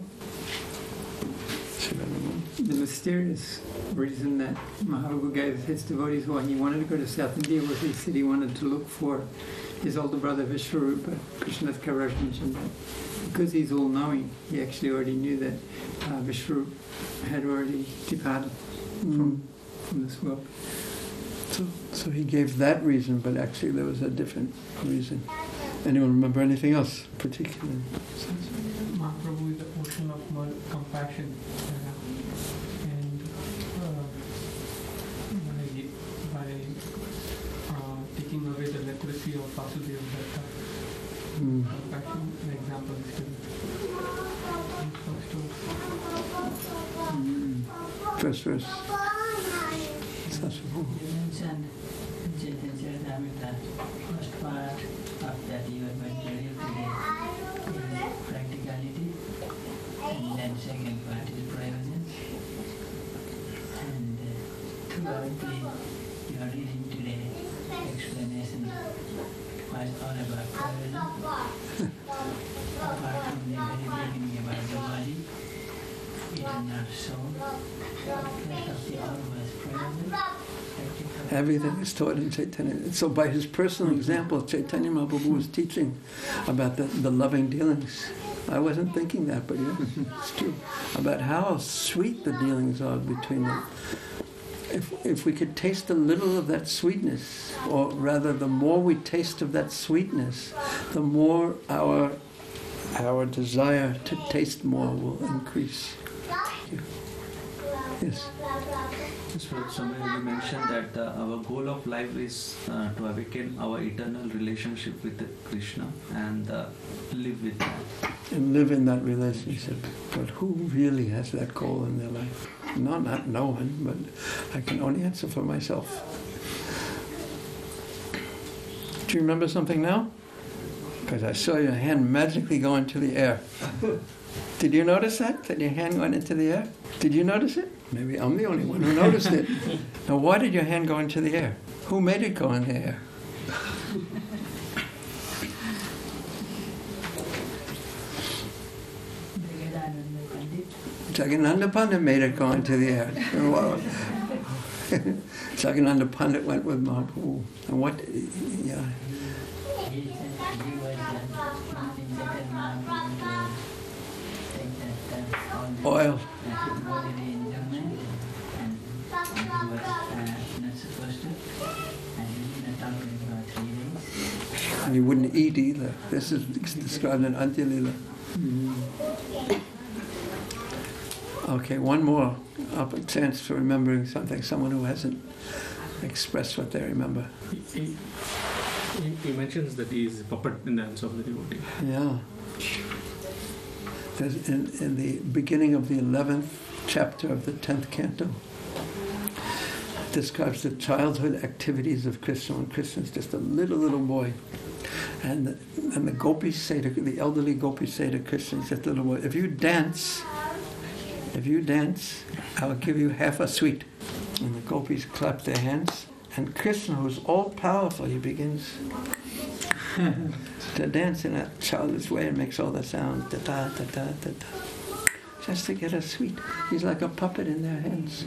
The mysterious reason that Mahaprabhu gave his devotees why he wanted to go to South India was he said he wanted to look for his older brother Vishwarupa, Krishna's Karajnajan. Because he's all-knowing, he actually already knew that uh, Vishwarupa had already departed from, from this world. So, so he gave that reason, but actually there was a different reason. Anyone remember anything else particularly? Mahaprabhu is the ocean of more compassion, uh, and uh, by, by uh, taking away the leprosy of Vasudeva Datta, Mm. compassion, an example is given. Mm. First verse. You mentioned in Chaitanya Charitamrita, first part of that you are going to read today is practicality, and then second part is prayojan. And uh, throughout the you are reading today explanation was all about prayojan. Apart from the very beginning about the body, eternal soul, the rest of the all was prayojan. Everything is taught in Chaitanya. So by his personal example, Chaitanya Mahaprabhu was teaching about the, the loving dealings. I wasn't thinking that, but yeah, it's true. About how sweet the dealings are between them. If, if we could taste a little of that sweetness, or rather the more we taste of that sweetness, the more our, our desire to taste more will increase. Thank you. Yes. So, Swami, you mentioned that uh, our goal of life is uh, to awaken our eternal relationship with Krishna and uh, live with that. And live in that relationship. But who really has that goal in their life? No, not no one, but I can only answer for myself. Do you remember something now? Because I saw your hand magically go into the air. Did you notice that? That your hand went into the air? Did you notice it? Maybe I'm the only one who noticed it. Now, why did your hand go into the air? Who made it go in the air? Jagannatha Pandit made it go into the air. Jagannatha Pandit went with Mahaprabhu. And what, yeah. He said he was uh, in Mahaprabhu to take that uh, Oil. uh, bodily enjoyment, and he was uh, not supposed to, and he did not talk to him for three days. And he wouldn't eat either. This is described in Antya Lila. Okay, one more up a chance for remembering something. Someone who hasn't expressed what they remember. He, he, he mentions that he is a puppet in the hands of the devotee. Yeah. There's in, in the beginning of the eleventh chapter of the tenth canto, it describes the childhood activities of Krishna when Krishna is just a little, little boy. And the, and the gopis say to, the elderly gopis say to Krishna, he's just a little boy, if you dance, if you dance, I'll give you half a sweet. And the gopis clap their hands, and Krishna, who's all-powerful, he begins to dance in a childish way and makes all the sounds, da-da, da-da, da-da, just to get a sweet. He's like a puppet in their hands.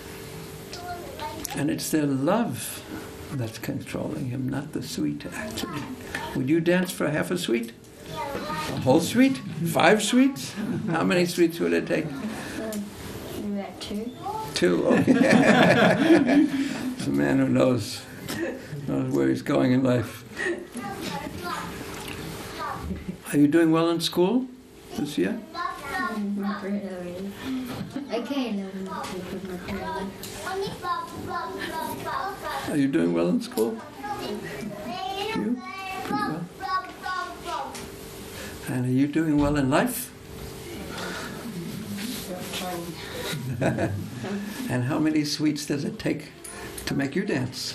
And it's their love that's controlling him, not the sweet, actually. Would you dance for half a sweet? A whole sweet? Five sweets? How many sweets would it take? About two. Two, okay. It's a man who knows, knows where he's going in life. Are you doing well in school this year? Not really. Okay, now I'm Are you doing well in school? You? Pretty well. And are you doing well in life? And how many sweets does it take to make you dance?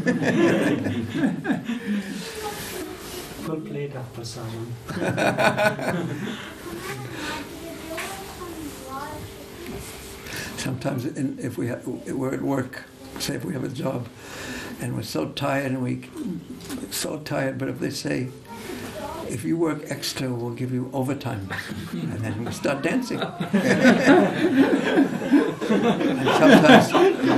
Full plate of prasadam. Sometimes in, if we have, we're at work, say if we have a job, and we're so tired and we so tired, but if they say, if you work extra, we'll give you overtime, and then we start dancing. and sometimes,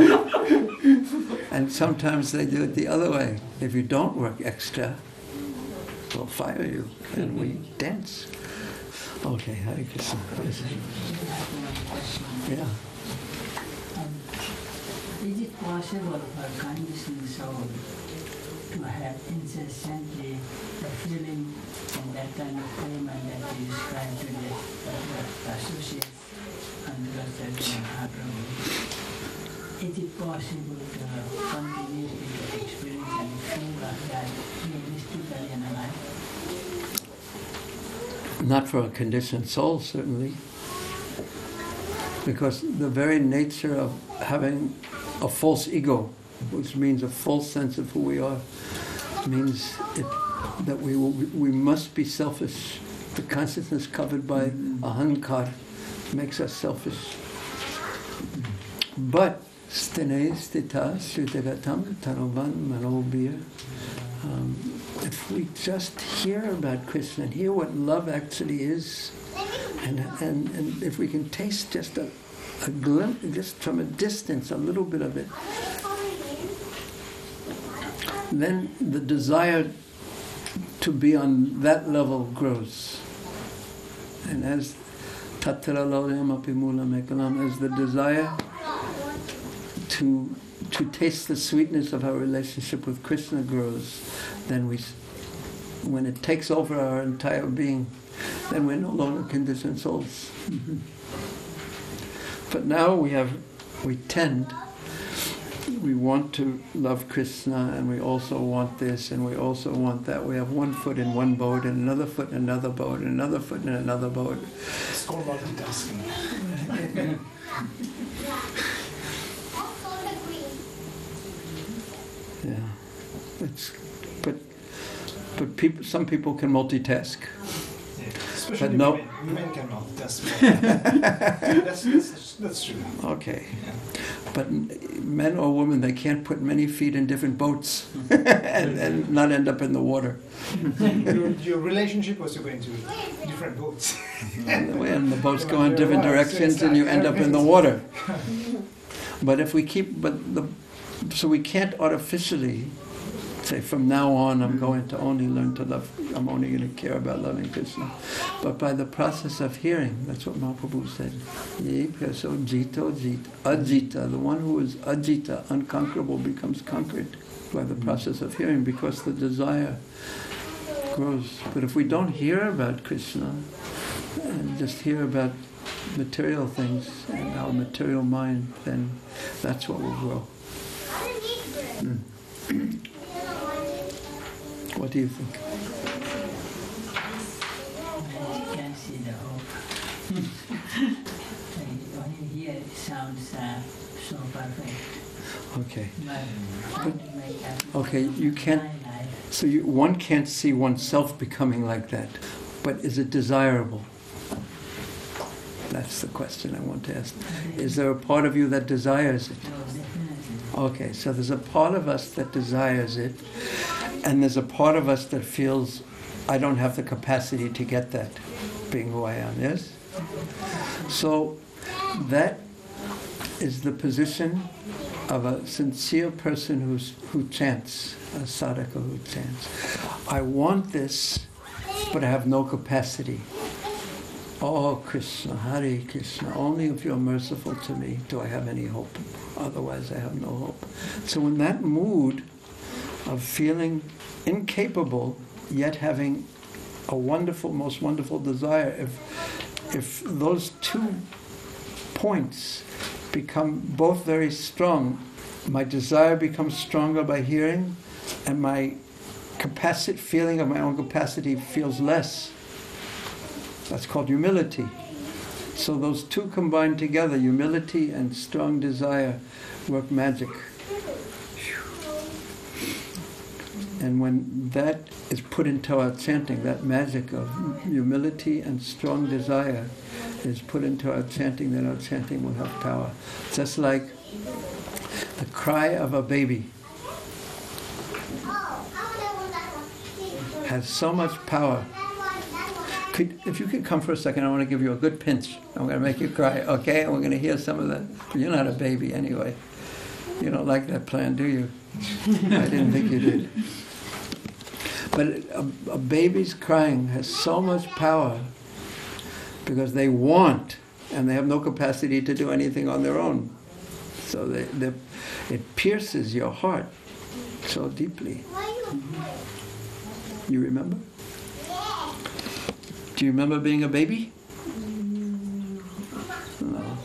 and sometimes they do it the other way. If you don't work extra, we'll fire you, and we dance. Okay, Hare Krishna. Yeah. Is it possible for conditioned soul to have incessantly the feeling and that kind of frame and that you describe to the uh, associates and the Mahaprabhu? Is it possible to continuously experience and feel of that realistically in a life? Not for a conditioned soul, certainly. Because the very nature of having a false ego, which means a false sense of who we are, means it, that we will, we must be selfish. The consciousness covered by ahankar makes us selfish. But stene stita shrutagatam tanovan manobir. Um, if we just hear about Krishna and hear what love actually is, and and, and if we can taste just a, a glimpse, just from a distance, a little bit of it, then the desire to be on that level grows. And as tatra lauyam apimula mekalam, as the desire to to taste the sweetness of our relationship with Krishna grows, then we, when it takes over our entire being, then we're no longer conditioned souls. Mm-hmm. But now we have, we tend we want to love Krishna, and we also want this, and we also want that. We have one foot in one boat, and another foot in another boat, and another foot in another boat. It's called multitasking. Yeah, it's but but people. Some people can multitask. Especially But no- women. Women can multitask. that's, that's, that's true. Okay, but men or women, they can't put many feet in different boats and, and not end up in the water. your, your relationship was to go into different boats. And the boats go in different directions, and you end up in the water. But if we keep, but the, so we can't artificially say from now on I'm going to only learn to love, I'm only going to care about loving Krishna. But by the process of hearing, that's what Mahaprabhu said. Ye so jito jit, ajita, the one who is ajita, unconquerable, becomes conquered by the process of hearing, because the desire grows. But if we don't hear about Krishna and just hear about material things and our material mind, then that's what will grow. Mm. What do you think? I can see the hope. When you hear it sounds uh, so perfect. Okay. But how to make that Okay, you can't. my life? So you, one can't see oneself becoming like that. But is it desirable? That's the question I want to ask. Is there a part of you that desires it? No, definitely. Okay, so there's a part of us that desires it, and there's a part of us that feels, I don't have the capacity to get that, being who I am, yes? So that is the position of a sincere person who's, who chants, a sadhaka who chants. I want this, but I have no capacity. Oh Krishna, Hare Krishna, only if you're merciful to me do I have any hope. Otherwise I have no hope. So in that mood of feeling incapable, yet having a wonderful, most wonderful desire, if, if those two points become both very strong, my desire becomes stronger by hearing, and my capacity, feeling of my own capacity feels less. That's called humility. So those two combined together, humility and strong desire, work magic. And when that is put into our chanting, that magic of humility and strong desire is put into our chanting, then our chanting will have power. Just like the cry of a baby has so much power. Could, if you could come for a second, I want to give you a good pinch. I'm going to make you cry, okay? And we're going to hear some of that. You're not a baby anyway. You don't like that plan, do you? I didn't think you did. But a, a baby's crying has so much power because they want, and they have no capacity to do anything on their own. So they, they, it pierces your heart so deeply. You remember? Do you remember being a baby? No.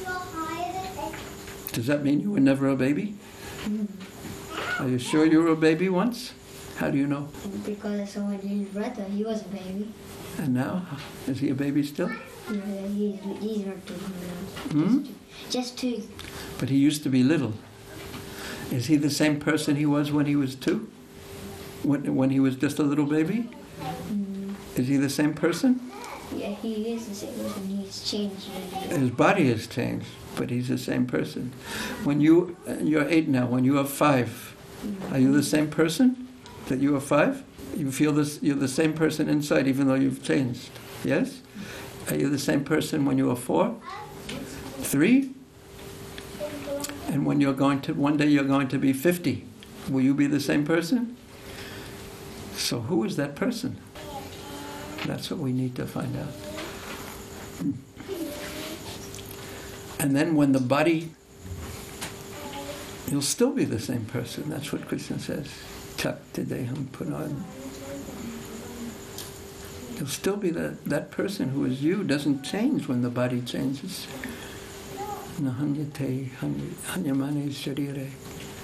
Does that mean you were never a baby? Are you sure you were a baby once? How do you know? Because I saw my little brother, he was a baby. And now? Is he a baby still? No, he's, he's not too now. Hmm? Just two. Just two. But he used to be little. Is he the same person he was when he was two? When, when he was just a little baby? Mm. Is he the same person? Yeah, he is the same person. He's changed. His body has changed, but he's the same person. When you, you're eight now, when you are five, are you the same person that you were five? You feel this, you're the same person inside even though you've changed, yes? Are you the same person when you were four? Three? And when you're going to, one day you're going to be fifty, will you be the same person? So who is that person? That's what we need to find out. And then when the body, you'll still be the same person. That's what Krishna says. Chaptideham punan. You'll still be that, that person who is you, doesn't change when the body changes. Nahanyate hanyamane sharire.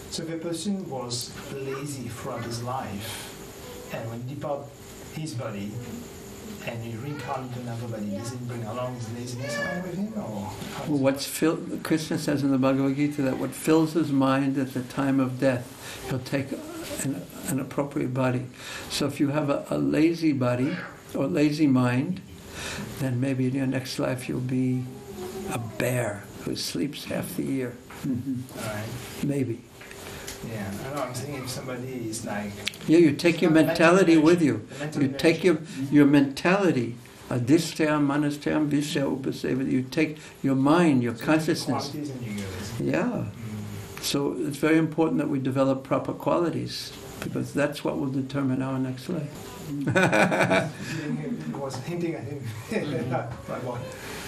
So if a person was lazy throughout his life, and when he depart his body, and he reincarnates another body, does it bring along his laziness along with him? Or Well, what's fill, Krishna says in the Bhagavad Gita that what fills his mind at the time of death, he'll take an, an appropriate body. So if you have a, a lazy body or lazy mind, then maybe in your next life you'll be a bear who sleeps half the year. Mm-hmm. All right. Maybe. Yeah, I know. I'm saying if somebody is like... Yeah, you take your mentality with you. You take your your mentality. Adhisthayam, manasthayam, vishya upaseva. You take your mind, your consciousness. Yeah. So it's very important that we develop proper qualities, because that's what will determine our next life. I was hinting at him. My boy.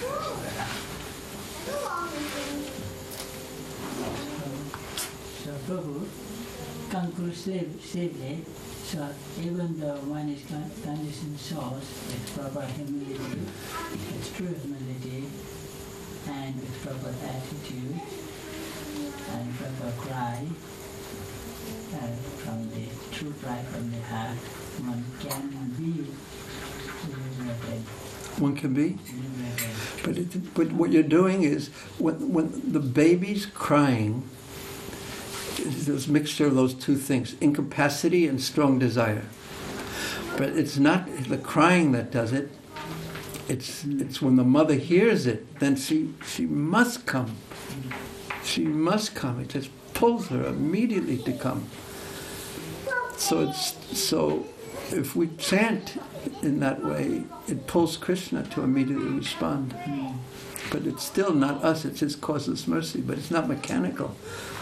So, Prabhu, conclusively, so even though one is con- conditioned souls with proper humility, with true humility, and with proper attitude, and proper cry, uh, from the true cry from the heart, one can be liberated. One can be. But, it, but what you're doing is, when, when the baby's crying, there's this mixture of those two things, incapacity and strong desire. But it's not the crying that does it, it's it's when the mother hears it, then she, she must come. She must come. It just pulls her immediately to come. So it's so if we chant in that way, it pulls Krishna to immediately respond. But it's still not us, it's his causeless mercy, but it's not mechanical.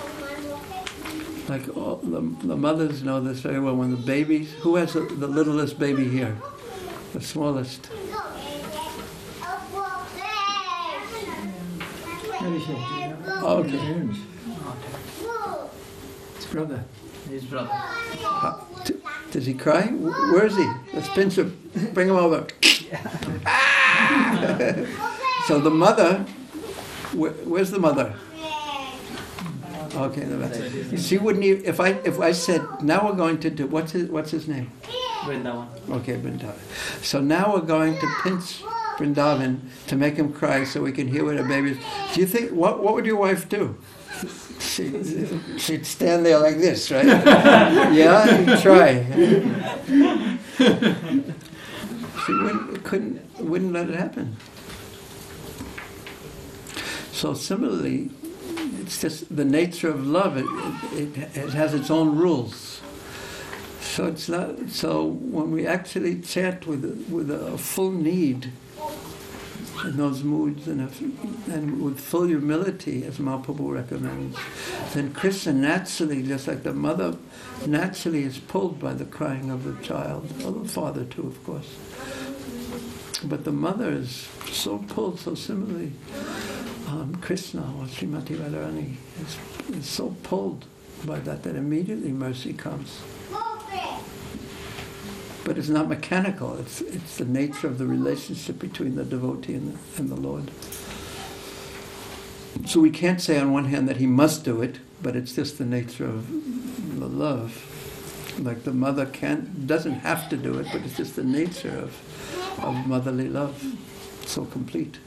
Like all the, the mothers know this very well. When the babies, who has the, the littlest baby here? The smallest. Oh, okay. His brother. His brother. Uh, t- does he cry? W- Where is he? Let's pinch him. Bring him over. So the mother, wh- where's the mother? Okay, the mother. She wouldn't even, if I if I said, now we're going to do, what's his, what's his name? Vrindavan. Okay, Vrindavan. So now we're going to pinch Vrindavan to make him cry so we can hear what a baby is. Do you think, what, what would your wife do? She'd, she'd stand there like this, right? Yeah, and try. She wouldn't, couldn't, wouldn't let it happen. So similarly, it's just the nature of love. It, it, it has its own rules. So it's not. So when we actually chant with a, with a full need in those moods and, a, and with full humility, as Mahaprabhu recommends, then Krishna naturally, just like the mother, naturally is pulled by the crying of the child, or the father too, of course. But the mother is so pulled, so similarly. Um, Krishna or Srimati Radharani is, is so pulled by that that immediately mercy comes. But it's not mechanical. It's it's the nature of the relationship between the devotee and the, and the Lord. So we can't say on one hand that he must do it, but it's just the nature of the love. Like the mother can't doesn't have to do it, but it's just the nature of of motherly love, so complete.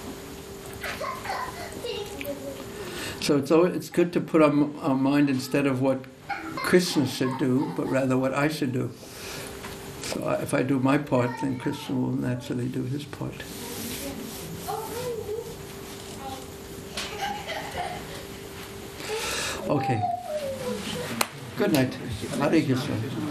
So it's always, it's good to put our, our mind instead of what Krishna should do, but rather what I should do. So I, if I do my part, then Krishna will naturally do his part. Okay. Good night. Hare Krishna.